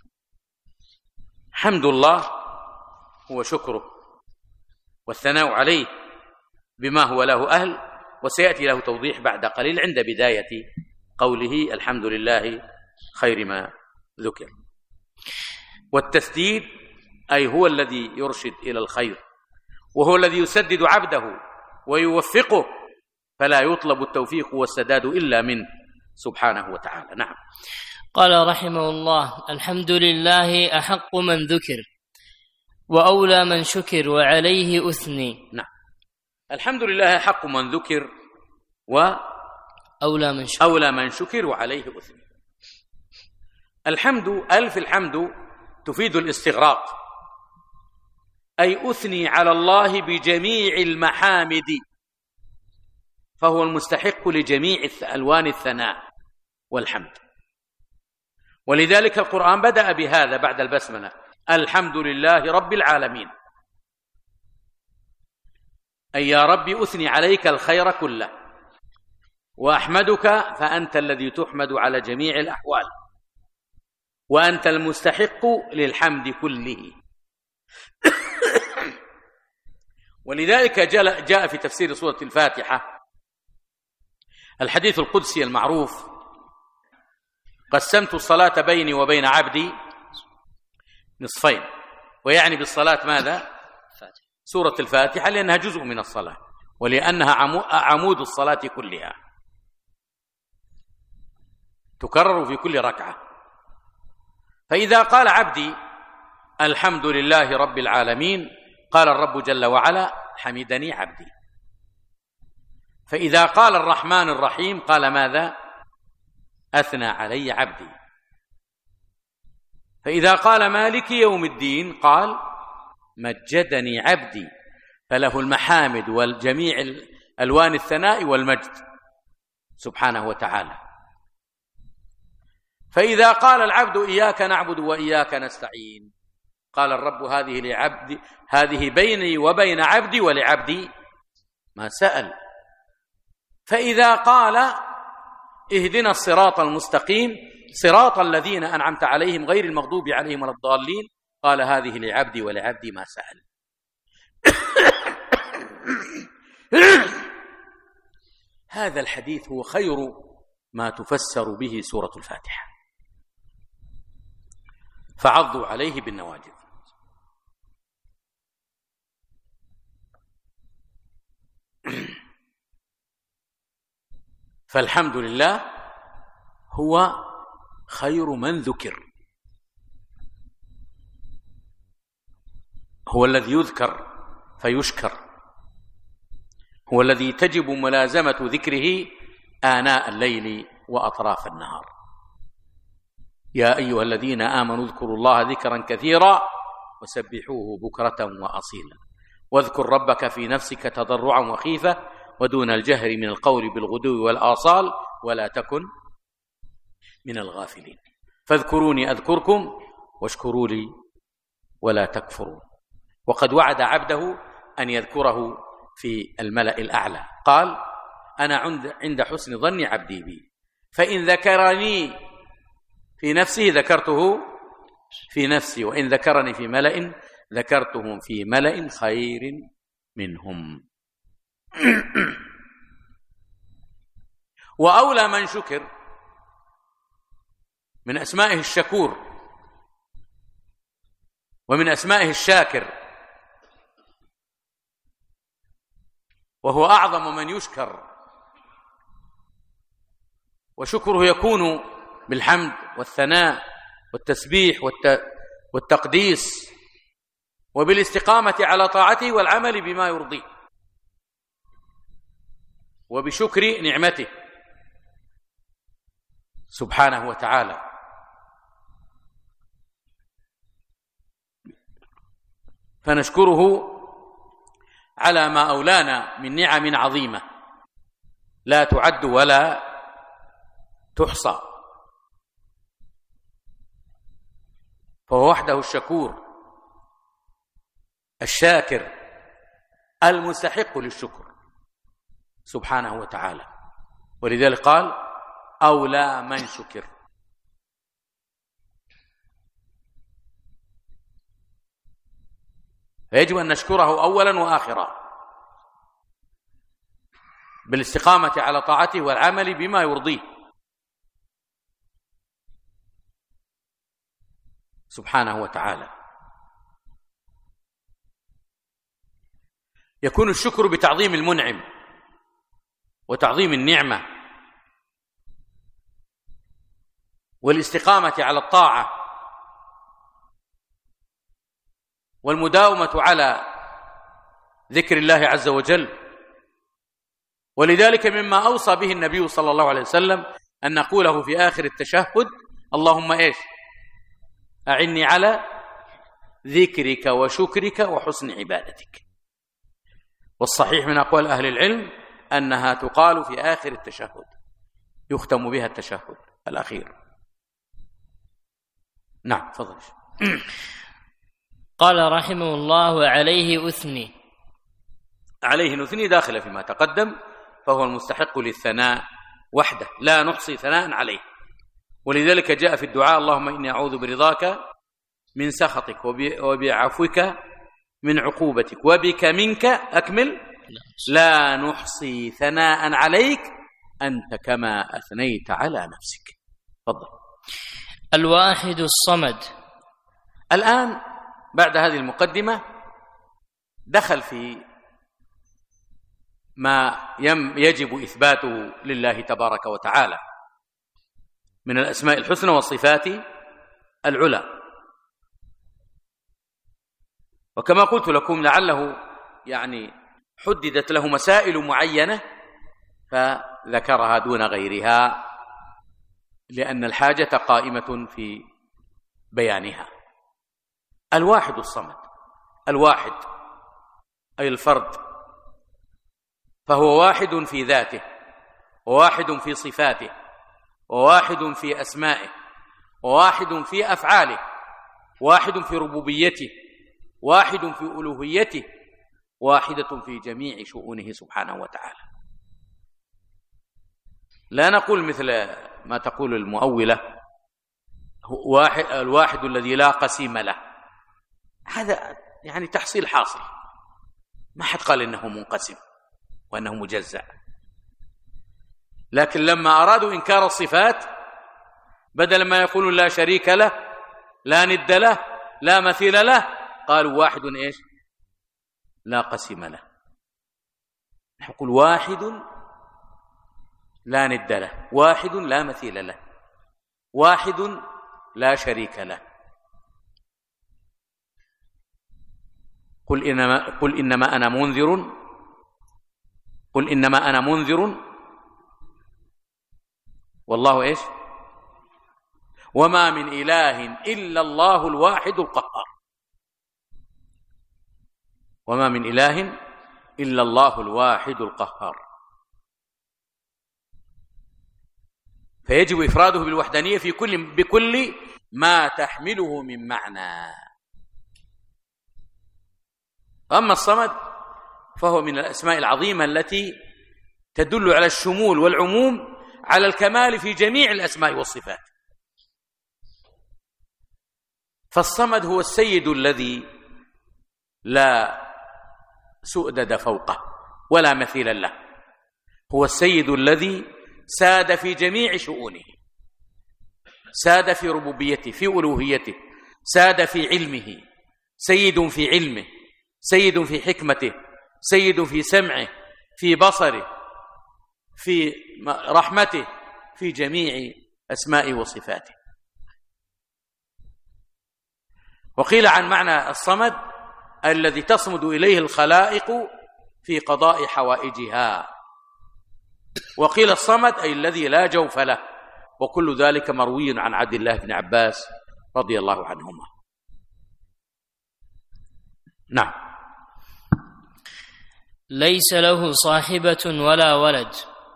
Speaker 1: حمد الله هو شكره والثناء عليه بما هو له أهل، وسيأتي له توضيح بعد قليل عند بداية قوله الحمد لله خير ما ذكر. والتسديد أي هو الذي يرشد إلى الخير، وهو الذي يسدد عبده ويوفقه، فلا يطلب التوفيق والسداد إلا منه سبحانه وتعالى. نعم.
Speaker 2: قال رحمه الله الحمد لله أحق من ذكر وأولى من شكر وعليه أثني.
Speaker 1: نعم، الحمد لله حق من ذكر وأولى من شكر وعليه أثني. الحمد، ألف الحمد تفيد الاستغراق، أي أثني على الله بجميع المحامد، فهو المستحق لجميع ألوان الثناء والحمد. ولذلك القرآن بدأ بهذا بعد البسملة: الحمد لله رب العالمين، أي يا رب أثني عليك الخير كله، وأحمدك فأنت الذي تحمد على جميع الأحوال، وأنت المستحق للحمد كله. ولذلك جاء في تفسير سورة الفاتحة الحديث القدسي المعروف: قسمت الصلاة بيني وبين عبدي نصفين. ويعني بالصلاة ماذا؟ سورة الفاتحة، لأنها جزء من الصلاة، ولأنها عمود الصلاة كلها، تكرر في كل ركعة. فإذا قال عبدي الحمد لله رب العالمين، قال الرب جل وعلا حمدني عبدي. فإذا قال الرحمن الرحيم قال ماذا؟ أثنى علي عبدي. فإذا قال مالك يوم الدين قال مجدني عبدي، فله المحامد والجميع ألوان الثناء والمجد سبحانه وتعالى. فإذا قال العبد إياك نعبد وإياك نستعين، قال الرب هذه لعبدي، هذه بيني وبين عبدي ولعبدي ما سأل. فإذا قال اهدنا الصراط المستقيم صراط الذين أنعمت عليهم غير المغضوب عليهم ولا الضالين، قال هذه لعبدي ولعبدي ما سأل. هذا الحديث هو خير ما تفسر به سورة الفاتحة، فعضوا عليه بالنواجذ. فالحمد لله هو خير من ذكر، هو الذي يذكر فيشكر، هو الذي تجب ملازمة ذكره آناء الليل وأطراف النهار. يا أيها الذين آمنوا اذكروا الله ذكرا كثيرا وسبحوه بكرة وأصيلا، واذكر ربك في نفسك تضرعا وخيفة ودون الجهر من القول بالغدو والآصال ولا تكن من الغافلين. فاذكروني أذكركم واشكروا لي ولا تكفرون. وقد وعد عبده أن يذكره في الملأ الأعلى، قال أنا عند حسن ظن عبدي بي، فإن ذكرني في نفسه ذكرته في نفسي، وإن ذكرني في ملأ ذكرتهم في ملأ خير منهم. وأولى من شكر من أسمائه الشكور ومن أسمائه الشاكر، وهو أعظم من يشكر، وشكره يكون بالحمد والثناء والتسبيح والتقديس وبالاستقامة على طاعته والعمل بما يرضيه وبشكر نعمته سبحانه وتعالى. فنشكره على ما أولانا من نعم عظيمة لا تعد ولا تحصى، فهو وحده الشكور الشاكر المستحق للشكر سبحانه وتعالى. ولذلك قال أولى من شكر. فيجب أن نشكره أولا وآخرا بالاستقامة على طاعته والعمل بما يرضيه سبحانه وتعالى. يكون الشكر بتعظيم المنعم وتعظيم النعمة والاستقامة على الطاعة والمداومة على ذكر الله عز وجل. ولذلك مما أوصى به النبي صلى الله عليه وسلم أن نقوله في آخر التشهد اللهم إيش؟ أعني على ذكرك وشكرك وحسن عبادتك. والصحيح من أقوال أهل العلم أنها تقال في آخر التشهد، يختم بها التشهد الأخير. نعم تفضل.
Speaker 2: قال رحمه الله عليه أثني.
Speaker 1: عليه نثني داخل فيما تقدم، فهو المستحق للثناء وحده لا نحصي ثناء عليه. ولذلك جاء في الدعاء اللهم إني أعوذ برضاك من سخطك وبعفوك من عقوبتك وبك منك أكمل لا نحصي ثناء عليك أنت كما أثنيت على نفسك. تفضل.
Speaker 2: الواحد الصمد.
Speaker 1: الآن بعد هذه المقدمة دخل في ما يجب إثباته لله تبارك وتعالى من الأسماء الحسنى والصفات العلى. وكما قلت لكم لعله حددت له مسائل معينة فذكرها دون غيرها لأن الحاجة قائمة في بيانها. الواحد الصمد، الواحد أي الفرد، فهو واحد في ذاته وواحد في صفاته وواحد في أسمائه وواحد في أفعاله، واحد في ربوبيته، واحد في ألوهيته، واحدة في جميع شؤونه سبحانه وتعالى. لا نقول مثل ما تقول المؤولة الواحد الذي لا قسيم له، هذا يعني تحصيل حاصل، ما حد قال إنه منقسم وأنه مجزأ. لكن لما أرادوا إنكار الصفات بدل ما يقولوا لا شريك له لا ند له لا مثيل له، قالوا واحد إيش؟ لا قسيم له. نقول واحد لا ند له، واحد لا مثيل له، واحد لا شريك له. قل إنما أنا منذر، قل إنما أنا منذر والله إيش؟ وما من إله إلا الله الواحد القهار. وما من إله إلا الله الواحد القهار. فيجب إفراده بالوحدانية في بكل ما تحمله من معنى. أما الصمد فهو من الأسماء العظيمة التي تدل على الشمول والعموم على الكمال في جميع الأسماء والصفات. فالصمد هو السيد الذي لا سؤدد فوقه ولا مثيل له، هو السيد الذي ساد في جميع شؤونه، ساد في ربوبيته، في ألوهيته، ساد في علمه، سيد في علمه، سيد في حكمته، سيد في سمعه، في بصره، في رحمته، في جميع أسمائه وصفاته. وقيل عن معنى الصمد الذي تصمد إليه الخلائق في قضاء حوائجها، وقيل الصمد أي الذي لا جوف له، وكل ذلك مروي عن عبد الله بن عباس رضي الله عنهما. نعم.
Speaker 2: ليس له صاحبة ولا ولد،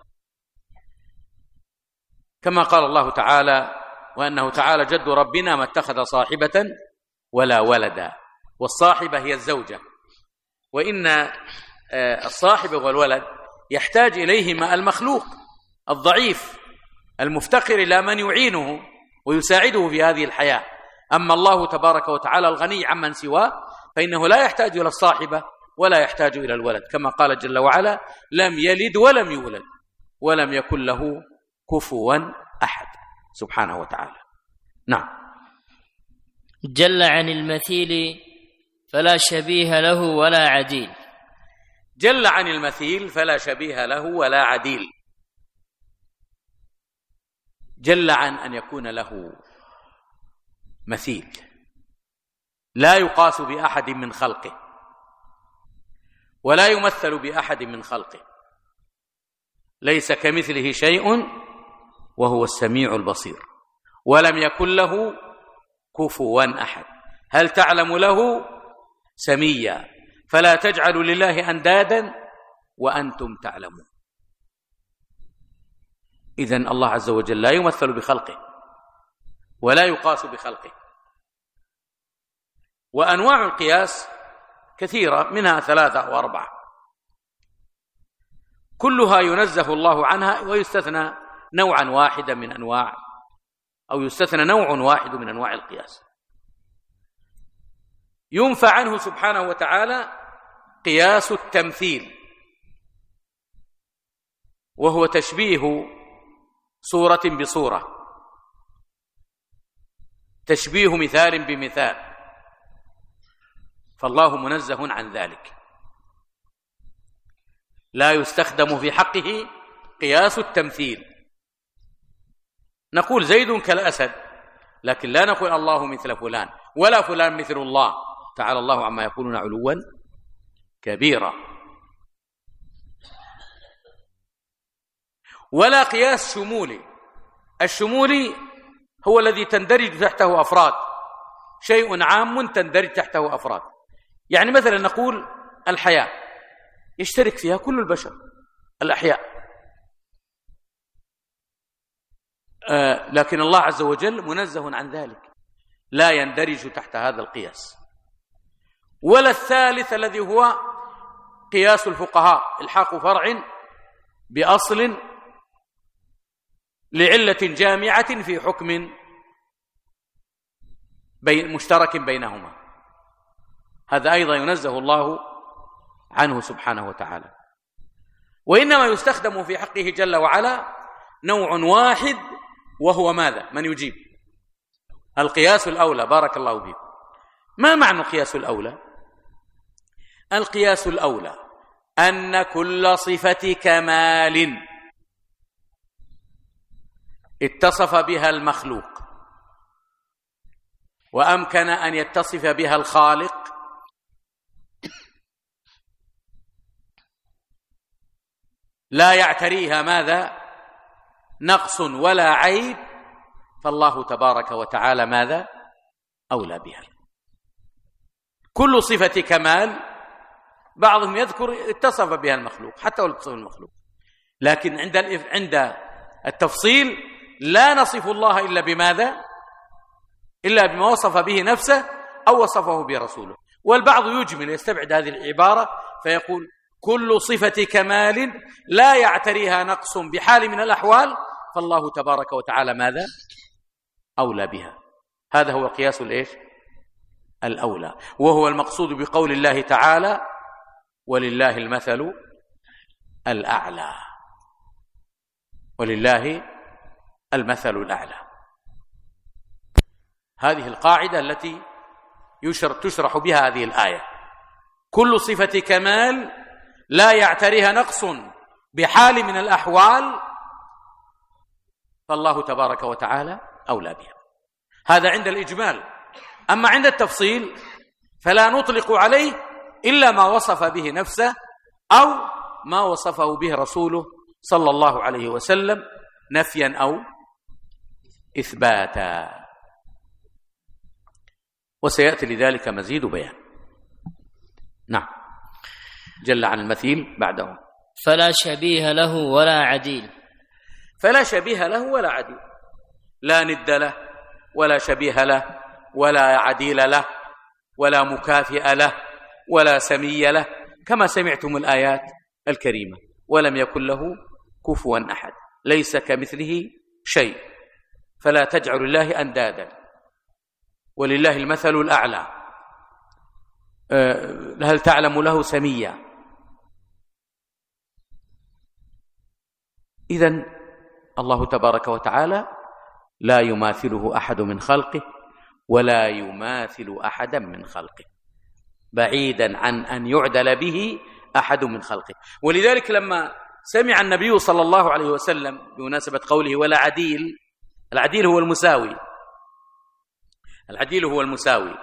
Speaker 1: كما قال الله تعالى: وأنه تعالى جد ربنا ما اتخذ صاحبة ولا ولدا. والصاحبة هي الزوجة، وإن الصاحب والولد يحتاج إليهما المخلوق الضعيف المفتقر إلى من يعينه ويساعده في هذه الحياة. أما الله تبارك وتعالى الغني عمن سواه فإنه لا يحتاج إلى الصاحبة ولا يحتاج إلى الولد، كما قال جل وعلا: لم يلد ولم يولد ولم يكن له كفوا أحد، سبحانه وتعالى. نعم.
Speaker 2: جل عن المثيل فلا شبيه له ولا عديل.
Speaker 1: جل عن المثيل فلا شبيه له ولا عديل. جل عن أن يكون له مثيل لا يقاس بأحد من خلقه ولا يمثل بأحد من خلقه، ليس كمثله شيء وهو السميع البصير، ولم يكن له كفوا أحد. هل تعلم له سميا، فلا تجعلوا لله أندادا وأنتم تعلمون. إذن الله عز وجل لا يمثل بخلقه ولا يقاس بخلقه. وأنواع القياس كثيرة، منها 3 أو 4، كلها ينزه الله عنها، ويستثنى نوعا واحدا من أنواع، أو يستثنى نوع واحد من أنواع القياس. ينفى عنه سبحانه وتعالى قياس التمثيل، وهو تشبيه صورة بصورة، تشبيه مثال بمثال، فالله منزه عن ذلك. لا يستخدم في حقه قياس التمثيل. نقول زيد كالأسد، لكن لا نقول الله مثل فلان ولا فلان مثل الله، تعالى الله عما يقولون علوا كبيرا. ولا قياس شمولي. الشمولي هو الذي تندرج تحته أفراد، شيء عام تندرج تحته أفراد. يعني مثلا نقول الحياة يشترك فيها كل البشر الأحياء، لكن الله عز وجل منزه عن ذلك، لا يندرج تحت هذا القياس. ولا الثالث الذي هو قياس الفقهاء، الحاق فرع بأصل لعلة جامعة في حكم مشترك بينهما، هذا أيضا ينزه الله عنه سبحانه وتعالى. وإنما يستخدم في حقه جل وعلا نوع واحد، وهو ماذا؟ من يجيب؟ القياس الأولى. بارك الله فيكم. ما معنى القياس الأولى؟ القياس الأولى أن كل صفة كمال اتصف بها المخلوق وأمكن أن يتصف بها الخالق لا يعتريها ماذا؟ نقص ولا عيب، فالله تبارك وتعالى ماذا؟ أولى بها. كل صفة كمال بعضهم يذكر اتصف بها المخلوق، حتى ولو اتصف المخلوق، لكن عند التفصيل لا نصف الله إلا بماذا؟ إلا بما وصف به نفسه أو وصفه به رسوله. والبعض يجمل يستبعد هذه العبارة فيقول كل صفة كمال لا يعتريها نقص بحال من الأحوال، فالله تبارك وتعالى ماذا؟ أولى بها. هذا هو قياس الإيش؟ الأولى، وهو المقصود بقول الله تعالى ولله المثل الأعلى. ولله المثل الأعلى، هذه القاعدة التي تشرح بها هذه الآية. كل صفة كمال لا يعتريها نقص بحال من الأحوال، فالله تبارك وتعالى أولى بها. هذا عند الإجمال. أما عند التفصيل فلا نطلق عليه إلا ما وصف به نفسه أو ما وصفه به رسوله صلى الله عليه وسلم نفيا أو إثباتا، وسيأتي لذلك مزيد بيان. نعم. جل عن المثيل بعده.
Speaker 2: فلا شبيه له ولا عديل.
Speaker 1: فلا شبيه له ولا عديل، لا ند له ولا شبيه له ولا عديل له ولا مكافئ له ولا سمي له، كما سمعتم الآيات الكريمة. ولم يكن له كفوا أحد، ليس كمثله شيء، فلا تجعل الله أندادا، ولله المثل الأعلى. هل تعلم له سميا؟ إذن الله تبارك وتعالى لا يماثله أحد من خلقه ولا يماثل أحدا من خلقه، بعيدا عن أن يعدل به أحد من خلقه. ولذلك لما سمع النبي صلى الله عليه وسلم بمناسبة قوله ولا عديل، العديل هو المساوي، العديل هو المساوي.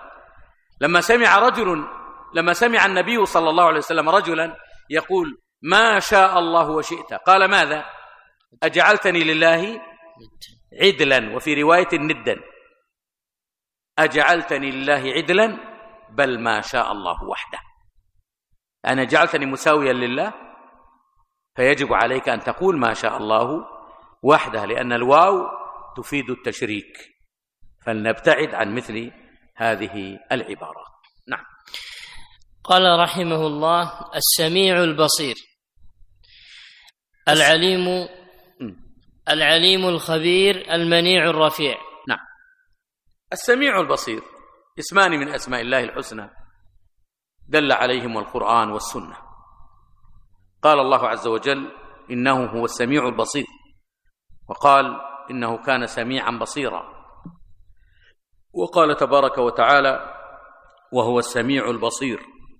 Speaker 1: لما سمع النبي صلى الله عليه وسلم رجلا يقول ما شاء الله وشئت، قال ماذا؟ أجعلتني لله عدلا، وفي رواية ندا. أجعلتني لله عدلا بل ما شاء الله وحده. أنا جعلتني مساويا لله، فيجب عليك أن تقول ما شاء الله وحده، لأن الواو تفيد التشريك، فلنبتعد عن مثل هذه العبارات. نعم.
Speaker 2: قال رحمه الله السميع البصير العليم الخبير المنيع الرفيع.
Speaker 1: نعم. السميع البصير اسمان من أسماء الله الحسنى دل عليهم القرآن والسنة. قال الله عز وجل إنه هو السميع البصير، وقال إنه كان سميعا بصيرا، وقال تبارك وتعالى وهو السميع البصير.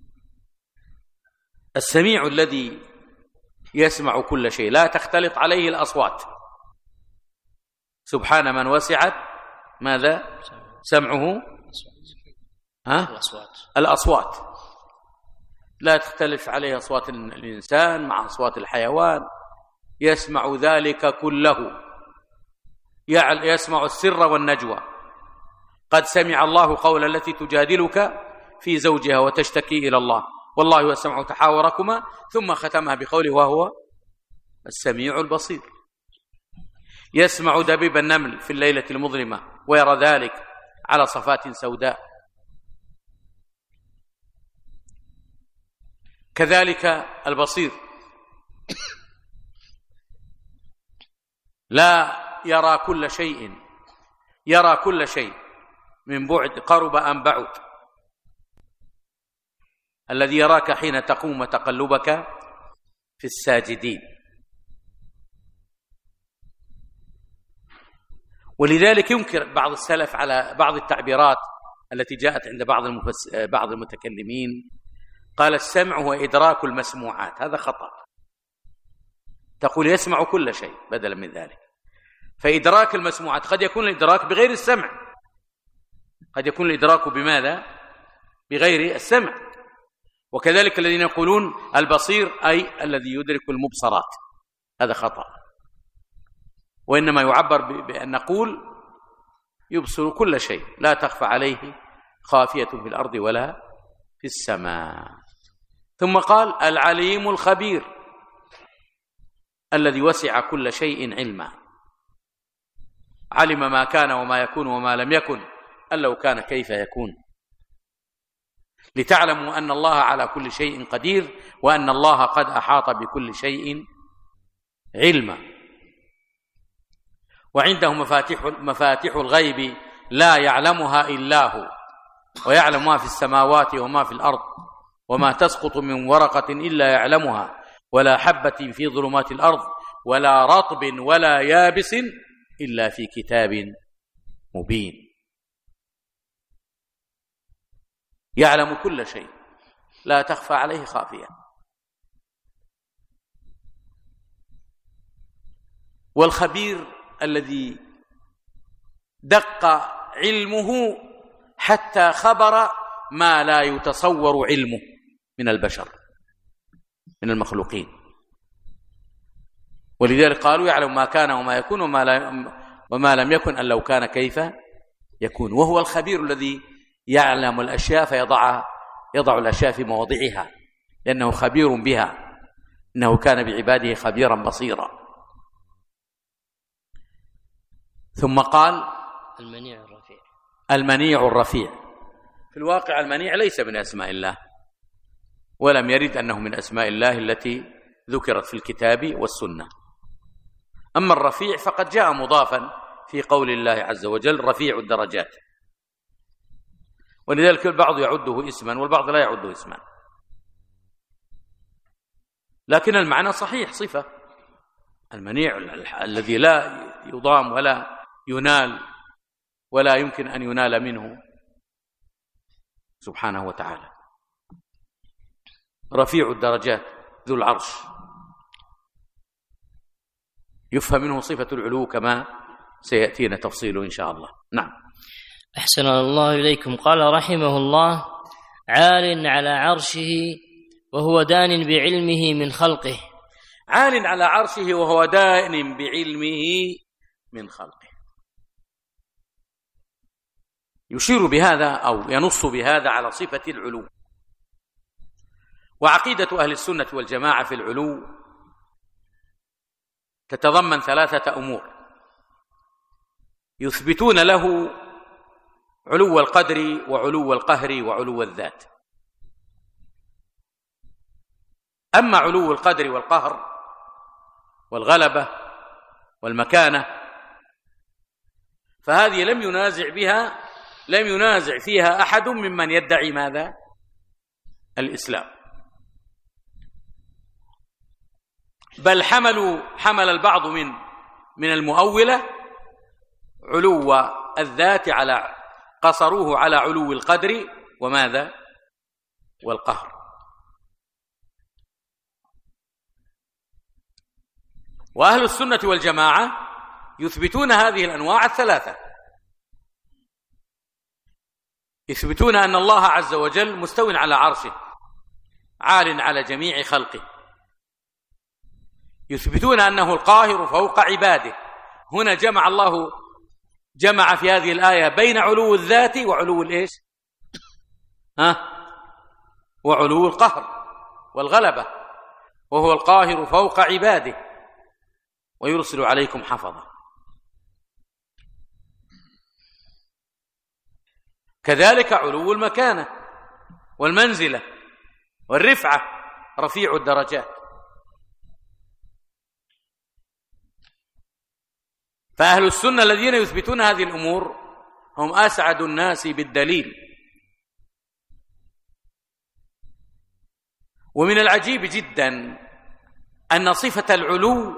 Speaker 1: السميع الذي يسمع كل شيء، لا تختلط عليه الأصوات، سبحان من وسعت ماذا؟ سمعه الأصوات، لا تختلف عليه أصوات الإنسان مع أصوات الحيوان، يسمع ذلك كله، يسمع السر والنجوى. قد سمع الله قول التي تجادلك في زوجها وتشتكي إلى الله والله يسمع تحاوركما، ثم ختمها بقوله وهو السميع البصير. يسمع دبيب النمل في الليلة المظلمة ويرى ذلك على صفات سوداء. كذلك البصير لا يرى كل شيء من بعد قرب أم بعد، الذي يراك حين تقوم وتقلبك في الساجدين. ولذلك ينكر بعض السلف على بعض التعبيرات التي جاءت عند بعض المتكلمين، قال السمع هو إدراك المسموعات، هذا خطأ. تقول يسمع كل شيء بدلا من ذلك، فإدراك المسموعات قد يكون الإدراك بغير السمع، قد يكون الإدراك بماذا؟ بغير السمع. وكذلك الذين يقولون البصير أي الذي يدرك المبصرات، هذا خطأ. وإنما يعبر بأن نقول يبصر كل شيء، لا تخفى عليه خافية في الأرض ولا في السماء. ثم قال العليم الخبير الذي وسع كل شيء علما، علم ما كان وما يكون وما لم يكن، أن لو كان كيف يكون، لتعلموا أن الله على كل شيء قدير وأن الله قد أحاط بكل شيء علما. وعنده مفاتيح الغيب لا يعلمها إلا هو، ويعلم ما في السماوات وما في الأرض، وما تسقط من ورقة إلا يعلمها، ولا حبة في ظلمات الأرض، ولا رطب ولا يابس إلا في كتاب مبين. يعلم كل شيء لا تخفى عليه خافية. والخبير الذي دق علمه حتى خبر ما لا يتصور علمه من البشر من المخلوقين. ولذلك قالوا يعلم ما كان وما يكون وما لم يكن أن لو كان كيف يكون. وهو الخبير الذي يعلم الأشياء يضع الأشياء في مواضعها، لأنه خبير بها، إنه كان بعباده خبيرا بصيرا. ثم قال المنيع الرفيع. في الواقع المنيع ليس من أسماء الله، ولم يرد أنه من أسماء الله التي ذكرت في الكتاب والسنة. أما الرفيع فقد جاء مضافا في قول الله عز وجل رفيع الدرجات، ولذلك البعض يعده اسما والبعض لا يعده اسما، لكن المعنى صحيح، صفة. المنيع الذي لا يضام ولا ينال ولا يمكن أن ينال منه سبحانه وتعالى. رفيع الدرجات ذو العرش، يفهم منه صفة العلو كما سيأتينا تفصيله إن شاء الله. نعم.
Speaker 2: أحسن الله إليكم. قال رحمه الله عال على عرشه وهو دان بعلمه من خلقه.
Speaker 1: عال على عرشه وهو دان بعلمه من خلقه، يشير بهذا أو ينص بهذا على صفة العلو. وعقيدة أهل السنة والجماعة في العلو تتضمن ثلاثة أمور: يثبتون له علو القدر وعلو القهر وعلو الذات. أما علو القدر والقهر والغلبة والمكانة فهذه لم ينازع فيها أحد ممن يدعي ماذا؟ الإسلام. بل حمل البعض من المؤولة علو الذات قصروه على علو القدر وماذا؟ والقهر. وأهل السنة والجماعة يثبتون هذه الأنواع الثلاثة، يثبتون أن الله عز وجل مستو على عرشه عال على جميع خلقه، يثبتون أنه القاهر فوق عباده. هنا جمع في هذه الآية بين علو الذات وعلو الإيش؟ وعلو القهر والغلبة. وهو القاهر فوق عباده ويرسل عليكم حفظا. كذلك علو المكانة والمنزلة والرفعة، رفيع الدرجات. فأهل السنة الذين يثبتون هذه الأمور هم أسعد الناس بالدليل. ومن العجيب جدا أن صفة العلو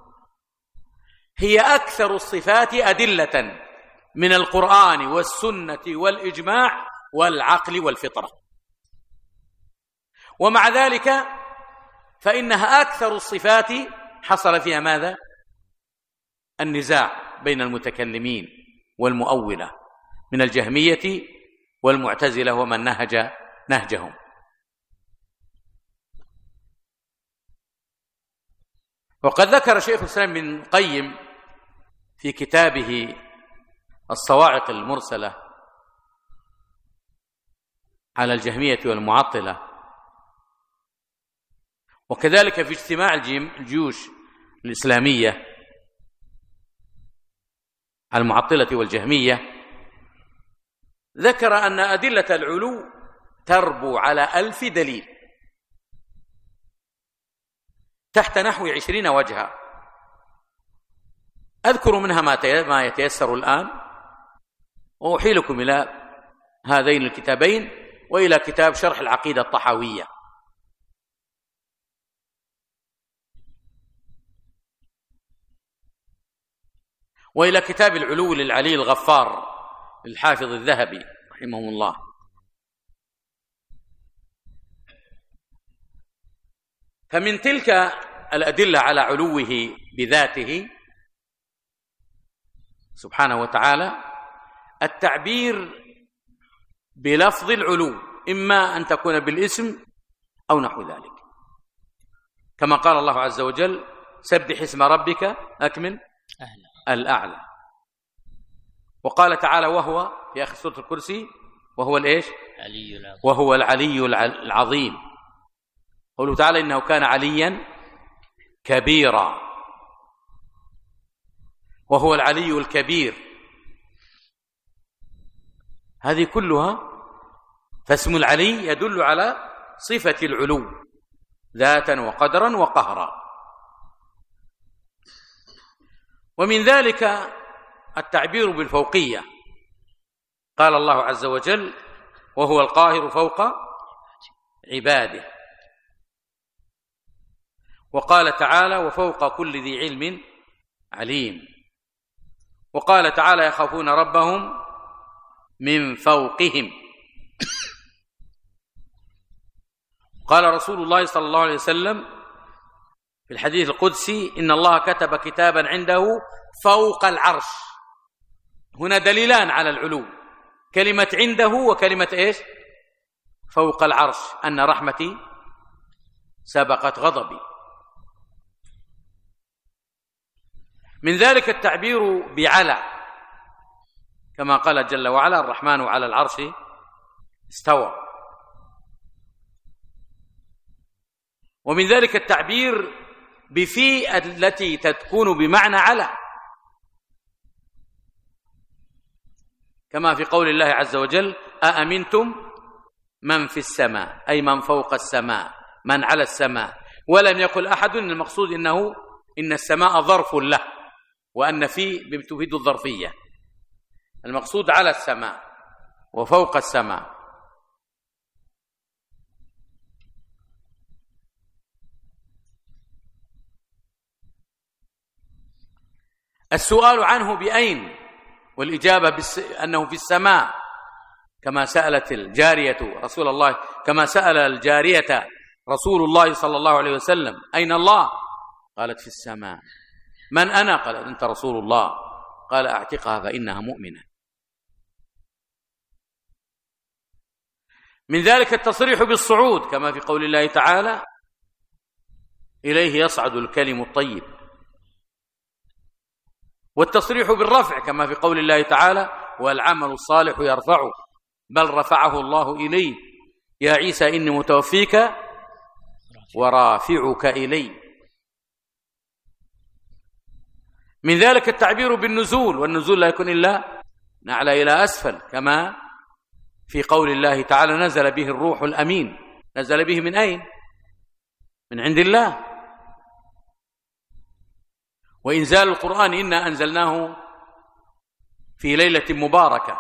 Speaker 1: هي أكثر الصفات أدلة من القرآن والسنة والإجماع والعقل والفطرة، ومع ذلك فإنها أكثر الصفات حصل فيها ماذا؟ النزاع بين المتكلمين والمؤولة من الجهمية والمعتزلة ومن نهج نهجهم. وقد ذكر شيخ الإسلام ابن القيم في كتابه الصواعق المرسلة على الجهمية والمعطلة، وكذلك في اجتماع الجيوش الإسلامية المعطلة والجهمية، ذكر أن أدلة العلو تربو على 1000 دليل تحت نحو 20 وجها. أذكر منها ما يتيسر الآن، وأحيلكم إلى هذين الكتابين وإلى كتاب شرح العقيدة الطحاوية. وإلى كتاب العلو للعلي الغفار للحافظ الذهبي رحمه الله. فمن تلك الأدلة على علوه بذاته سبحانه وتعالى التعبير بلفظ العلو، إما أن تكون بالاسم أو نحو ذلك، كما قال الله عز وجل: سبح اسم ربك أكمل الأعلى. وقال تعالى وهو في آخر سورة الكرسي: وهو الإيش؟ وهو العلي العظيم. قوله تعالى: إنه كان عليا كبيرا، وهو العلي الكبير. هذه كلها، فاسم العلي يدل على صفة العلو ذاتا وقدرا وقهرا. ومن ذلك التعبير بالفوقية، قال الله عز وجل: وهو القاهر فوق عباده. وقال تعالى: وفوق كل ذي علم عليم. وقال تعالى: يخافون ربهم من فوقهم. قال رسول الله صلى الله عليه وسلم في الحديث القدسي: إن الله كتب كتابا عنده فوق العرش. هنا دليلان على العلو، كلمة عنده وكلمة إيش؟ فوق العرش، أن رحمتي سبقت غضبي. من ذلك التعبير بعلى، كما قال جل وعلا: الرحمن على العرش استوى. ومن ذلك التعبير بفي التي تكون بمعنى على، كما في قول الله عز وجل: أأمنتم من في السماء، أي من فوق السماء، من على السماء. ولم يقل أحد إن المقصود إن السماء ظرف له، وأن في تفيد الظرفية. المقصود على السماء وفوق السماء. السؤال عنه بأين، والإجابة أنه في السماء، كما سألت الجارية رسول الله، كما سأل الجارية رسول الله صلى الله عليه وسلم: أين الله؟ قالت: في السماء. من أنا؟ قال: أنت رسول الله. قال: أعتقها فإنها مؤمنة. من ذلك التصريح بالصعود، كما في قول الله تعالى: إليه يصعد الكلم الطيب. والتصريح بالرفع، كما في قول الله تعالى: والعمل الصالح يرفعه، بل رفعه الله إليه. يا عيسى إني متوفيك ورافعك إلي. من ذلك التعبير بالنزول، والنزول لا يكون إلا نعلى إلى أسفل، كما في قول الله تعالى: نزل به الروح الأمين. نزل به من أين؟ من عند الله. وإنزال القرآن إنا أنزلناه في ليلة مباركة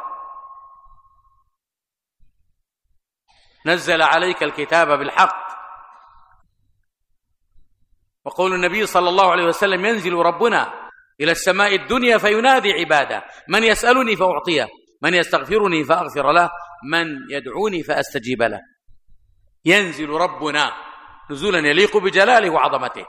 Speaker 1: نزل عليك الكتاب بالحق. وقول النبي صلى الله عليه وسلم ينزل ربنا إلى السماء الدنيا فينادي عباده من يسألني فأعطيه من يستغفرني فأغفر له من يدعوني فأستجيب له. ينزل ربنا نزولا يليق بجلاله وعظمته.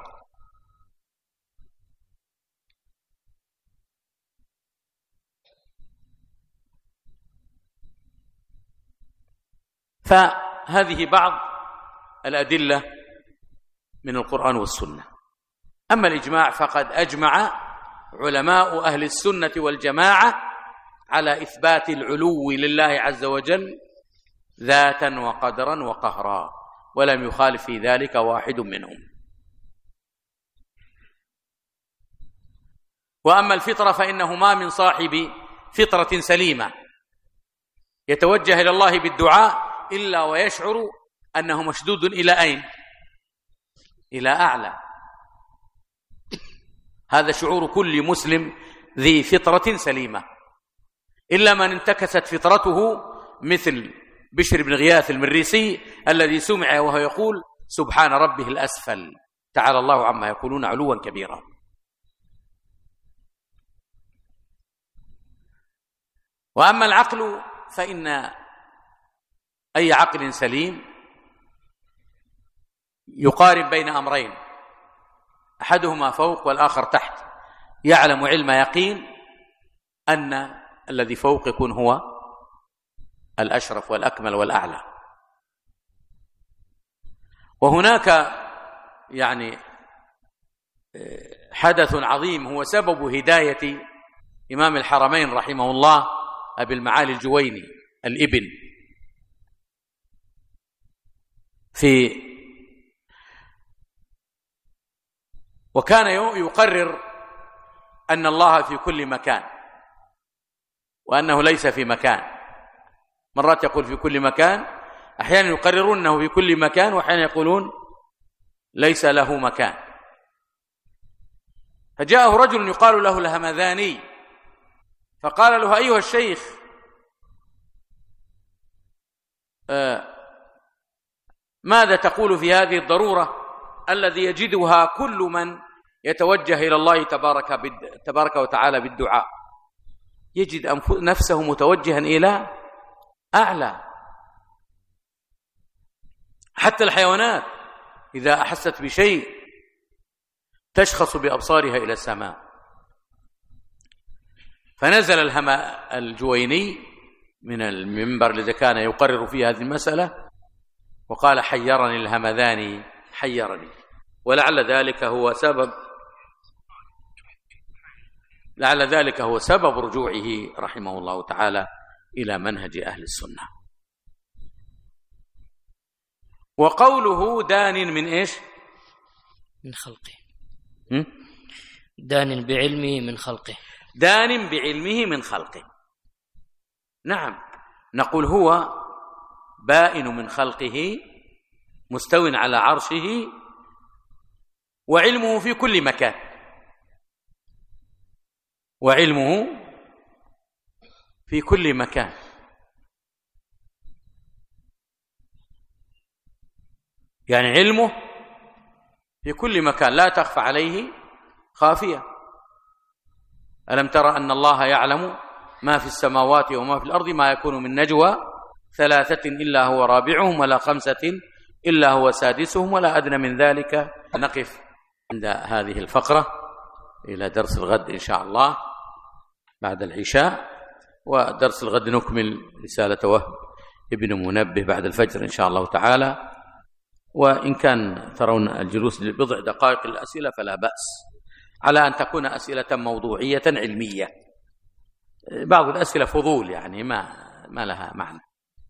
Speaker 1: فهذه بعض الأدلة من القرآن والسنة. أما الإجماع فقد أجمع علماء أهل السنة والجماعة على إثبات العلو لله عز وجل ذاتا وقدرا وقهرا، ولم يخالف في ذلك واحد منهم. وأما الفطرة فإنه ما من صاحب فطرة سليمة يتوجه إلى الله بالدعاء إلا ويشعر أنه مشدود إلى أين؟ إلى أعلى. هذا شعور كل مسلم ذي فطرة سليمة، إلا من انتكست فطرته مثل بشر بن غياث المريسي الذي سمع وهو يقول سبحان ربه الأسفل تعالى الله عما يقولون علوا كبيرا. وأما العقل فإن أي عقل سليم يقارن بين أمرين أحدهما فوق والآخر تحت، يعلم علم يقين أن الذي فوق يكون هو الأشرف والأكمل والأعلى. وهناك يعني حدث عظيم هو سبب هداية إمام الحرمين رحمه الله أبي المعالي الجويني الابن وكان يقرر أن الله في كل مكان وأنه ليس في مكان. مرات يقول في كل مكان، أحيانا يقررون أنه في كل مكان، وأحيانا يقولون ليس له مكان. فجاءه رجل يقال له الهمذاني فقال له أيها الشيخ ماذا تقول في هذه الضرورة الذي يجدها كل من يتوجه إلى الله تبارك وتعالى بالدعاء، يجد نفسه متوجها إلى أعلى. حتى الحيوانات إذا أحست بشيء تشخص بأبصارها إلى السماء. فنزل الجويني من المنبر الذي كان يقرر فيه هذه المسألة وقال حيرني الهمذاني حيرني. ولعل ذلك هو سبب رجوعه رحمه الله تعالى إلى منهج أهل السنة. وقوله دان من إيش؟
Speaker 2: من خلقه. دان بعلمه من خلقه.
Speaker 1: دان بعلمه من خلقه. نعم، نقول هو بائن من خلقه مستو على عرشه وعلمه في كل مكان. وعلمه في كل مكان. يعني علمه في كل مكان لا تخفى عليه خافية. ألم ترى أن الله يعلم ما في السماوات وما في الأرض ما يكون من نجوى 3 إلا هو رابعهم ولا 5 إلا هو سادسهم ولا أدنى من ذلك. نقف عند هذه الفقرة إلى درس الغد إن شاء الله بعد العشاء. ودرس الغد نكمل رسالة وهب ابن منبه بعد الفجر إن شاء الله تعالى. وإن كان ترون الجلوس لبضع دقائق الأسئلة فلا بأس، على أن تكون أسئلة موضوعية علمية. بعض الأسئلة فضول يعني ما لها معنى.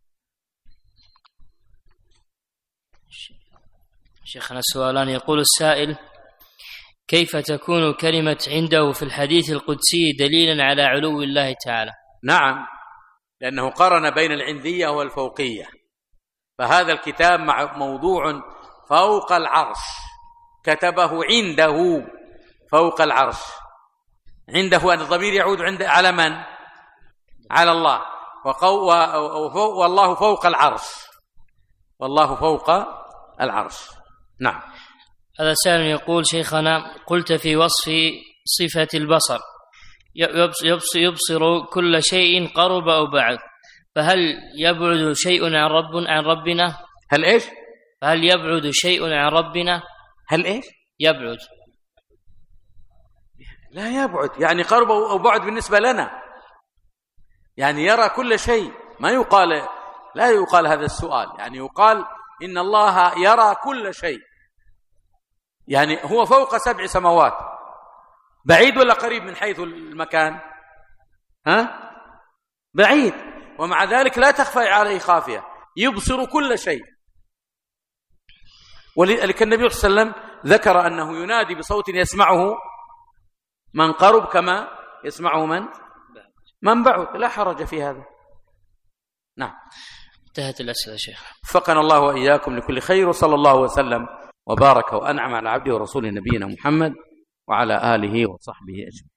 Speaker 2: شيخنا السؤالان. يقول السائل: كيف تكون كلمة عنده في الحديث القدسي دليلا على علو الله تعالى؟
Speaker 1: نعم، لأنه قرن بين العندية والفوقية. فهذا الكتاب موضوع فوق العرش كتبه عنده فوق العرش، عنده أن الضمير يعود على من؟ على الله. والله فوق العرش، والله فوق العرش. نعم.
Speaker 2: هذا سائل يقول: شيخنا، قلت في وصف صفة البصر يبصر كل شيء قرب أو بعد، فهل يبعد شيء عن ربنا؟
Speaker 1: هل إيش؟
Speaker 2: فهل يبعد شيء عن ربنا؟
Speaker 1: هل إيش؟
Speaker 2: يبعد.
Speaker 1: لا يبعد، يعني قرب أو بعد بالنسبة لنا، يعني يرى كل شيء. ما يقال، لا يقال هذا السؤال، يعني يقال إن الله يرى كل شيء، يعني هو فوق 7 سماوات. بعيد ولا قريب من حيث المكان؟ بعيد، ومع ذلك لا تخفى عليه خافية، يبصر كل شيء. ولذلك النبي صلى الله عليه وسلم ذكر أنه ينادي بصوت يسمعه من قرب كما يسمعه من بعد. لا حرج في هذا. نعم.
Speaker 2: انتهت الأسئلة شيخ.
Speaker 1: وفقنا الله وإياكم لكل خير، وصلى الله وسلم وبارك وأنعم على عبده ورسوله نبينا محمد وعلى آله وصحبه أجمعين.